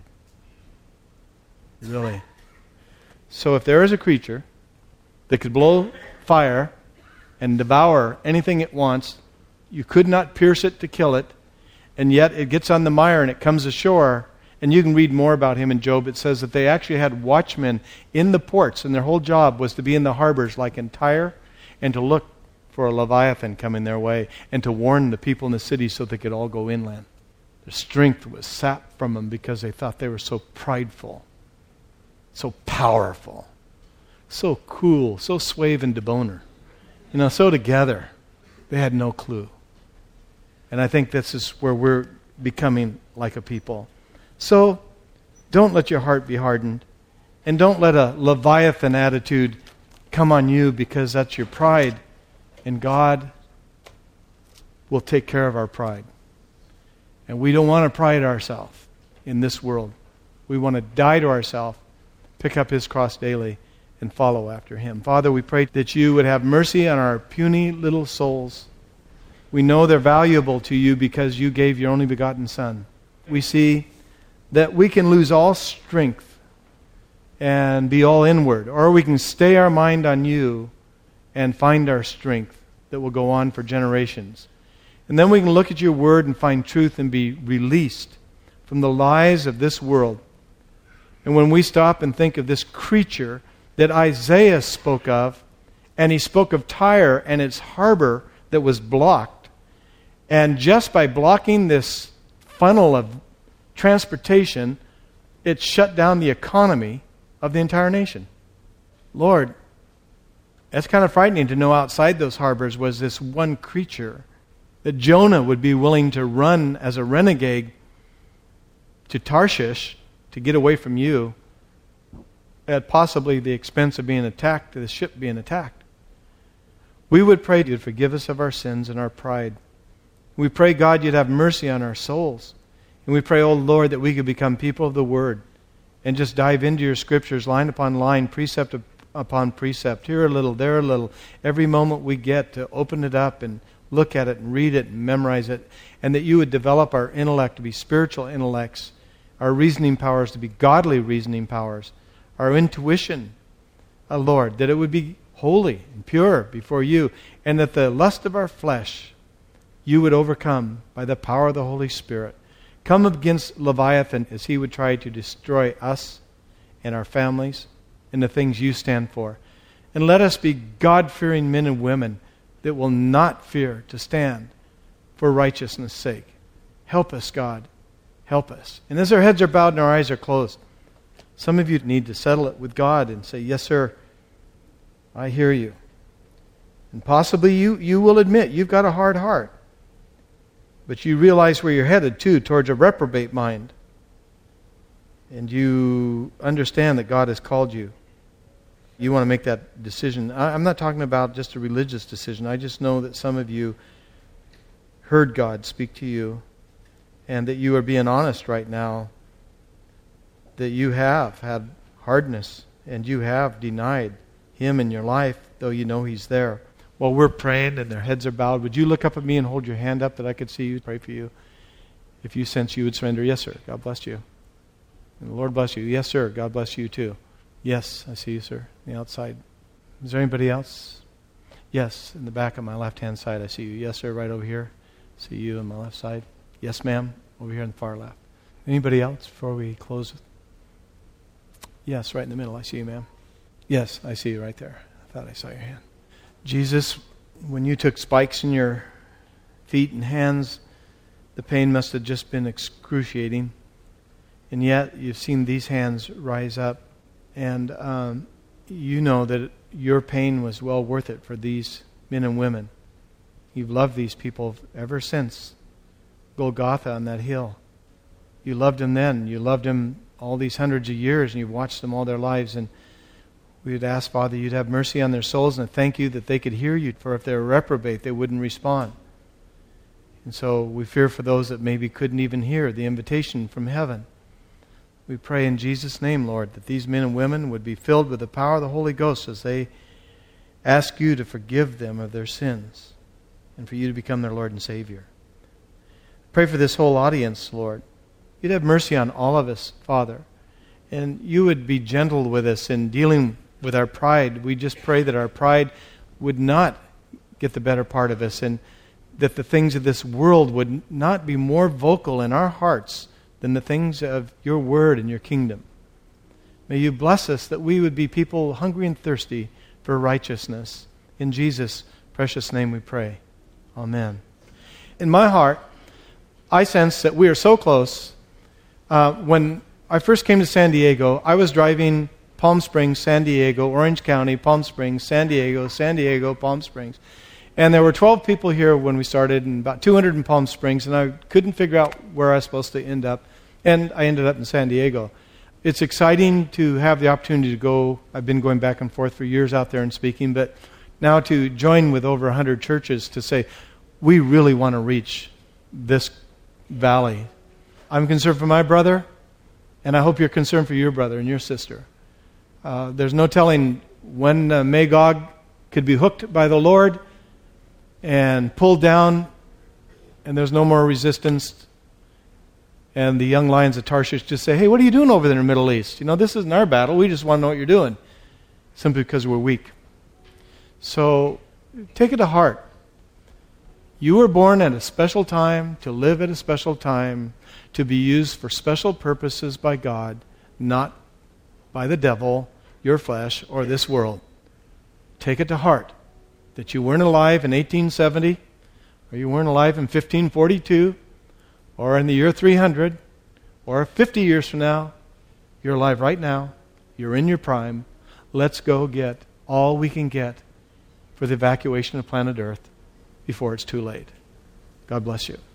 Speaker 1: Really. So if there is a creature that could blow fire and devour anything it wants, you could not pierce it to kill it, and yet it gets on the mire and it comes ashore. And you can read more about him in Job. It says that they actually had watchmen in the ports, and their whole job was to be in the harbors like in Tyre and to look for a Leviathan coming their way and to warn the people in the city so they could all go inland. Their strength was sapped from them because they thought they were so prideful, so powerful, so cool, so suave and debonair. So together. They had no clue. And I think this is where we're becoming like a people. So, don't let your heart be hardened. And don't let a Leviathan attitude come on you because that's your pride. And God will take care of our pride. And we don't want to pride ourselves in this world. We want to die to ourselves, pick up His cross daily, and follow after Him. Father, we pray that You would have mercy on our puny little souls. We know they're valuable to You because You gave Your only begotten Son. We see that we can lose all strength and be all inward, or we can stay our mind on You and find our strength that will go on for generations. And then we can look at Your Word and find truth and be released from the lies of this world. And when we stop and think of this creature that Isaiah spoke of, and he spoke of Tyre and its harbor that was blocked, and just by blocking this funnel of transportation, it shut down the economy of the entire nation. Lord, that's kind of frightening to know outside those harbors was this one creature that Jonah would be willing to run as a renegade to Tarshish to get away from You at possibly the expense of being attacked, the ship being attacked. We would pray You'd forgive us of our sins and our pride. We pray, God, You'd have mercy on our souls. And we pray, oh Lord, that we could become people of the Word and just dive into Your Scriptures line upon line, precept upon precept, here a little, there a little, every moment we get to open it up and look at it and read it and memorize it, and that You would develop our intellect to be spiritual intellects, our reasoning powers to be godly reasoning powers, our intuition, Lord, that it would be holy and pure before You, and that the lust of our flesh You would overcome by the power of the Holy Spirit. Come against Leviathan as he would try to destroy us and our families and the things You stand for. And let us be God-fearing men and women that will not fear to stand for righteousness' sake. Help us, God. Help us. And as our heads are bowed and our eyes are closed, some of you need to settle it with God and say, yes, sir, I hear You. And possibly you will admit you've got a hard heart. But you realize where you're headed, too, towards a reprobate mind. And you understand that God has called you. You want to make that decision. I'm not talking about just a religious decision. I just know that some of you heard God speak to you and that you are being honest right now, that you have had hardness, and you have denied Him in your life, though you know He's there. While we're praying and their heads are bowed, would you look up at me and hold your hand up that I could see you, pray for you? If you sense you would surrender, yes, sir, God bless you. And the Lord bless you. Yes, sir, God bless you too. Yes, I see you, sir, on the outside. Is there anybody else? Yes, in the back of my left-hand side, I see you. Yes, sir, right over here. See you on my left side. Yes, ma'am, over here on the far left. Anybody else before we close? Yes, right in the middle, I see you, ma'am. Yes, I see you right there. I thought I saw your hand. Jesus, when you took spikes in your feet and hands, the pain must have just been excruciating. And yet, you've seen these hands rise up. And you know that your pain was well worth it for these men and women. You've loved these people ever since Golgotha on that hill. You loved them then. You loved them all these hundreds of years, and you've watched them all their lives. And we would ask, Father, you'd have mercy on their souls, and thank you that they could hear you. For if they were reprobate, they wouldn't respond. And so we fear for those that maybe couldn't even hear the invitation from heaven. We pray in Jesus' name, Lord, that these men and women would be filled with the power of the Holy Ghost as they ask you to forgive them of their sins and for you to become their Lord and Savior. Pray for this whole audience, Lord. You'd have mercy on all of us, Father. And you would be gentle with us in dealing with our pride. We just pray that our pride would not get the better part of us, and that the things of this world would not be more vocal in our hearts than the things of your word and your kingdom. May you bless us that we would be people hungry and thirsty for righteousness. In Jesus' precious name we pray. Amen. In my heart, I sense that we are so close. When I first came to San Diego, I was driving Palm Springs, San Diego, Orange County, Palm Springs, San Diego, Palm Springs. And there were 12 people here when we started, and about 200 in Palm Springs, and I couldn't figure out where I was supposed to end up. And I ended up in San Diego. It's exciting to have the opportunity to go. I've been going back and forth for years out there and speaking, but now to join with over 100 churches to say, we really want to reach this valley. I'm concerned for my brother, and I hope you're concerned for your brother and your sister. There's no telling when Magog could be hooked by the Lord and pulled down, and there's no more resistance. And the young lions of Tarshish just say, hey, what are you doing over there in the Middle East? You know, this isn't our battle. We just want to know what you're doing. Simply because we're weak. So take it to heart. You were born at a special time, to live at a special time, to be used for special purposes by God, not by the devil, your flesh, or this world. Take it to heart that you weren't alive in 1870, or you weren't alive in 1542, or in the year 300, or 50 years from now. You're alive right now. You're in your prime. Let's go get all we can get for the evacuation of planet Earth before it's too late. God bless you.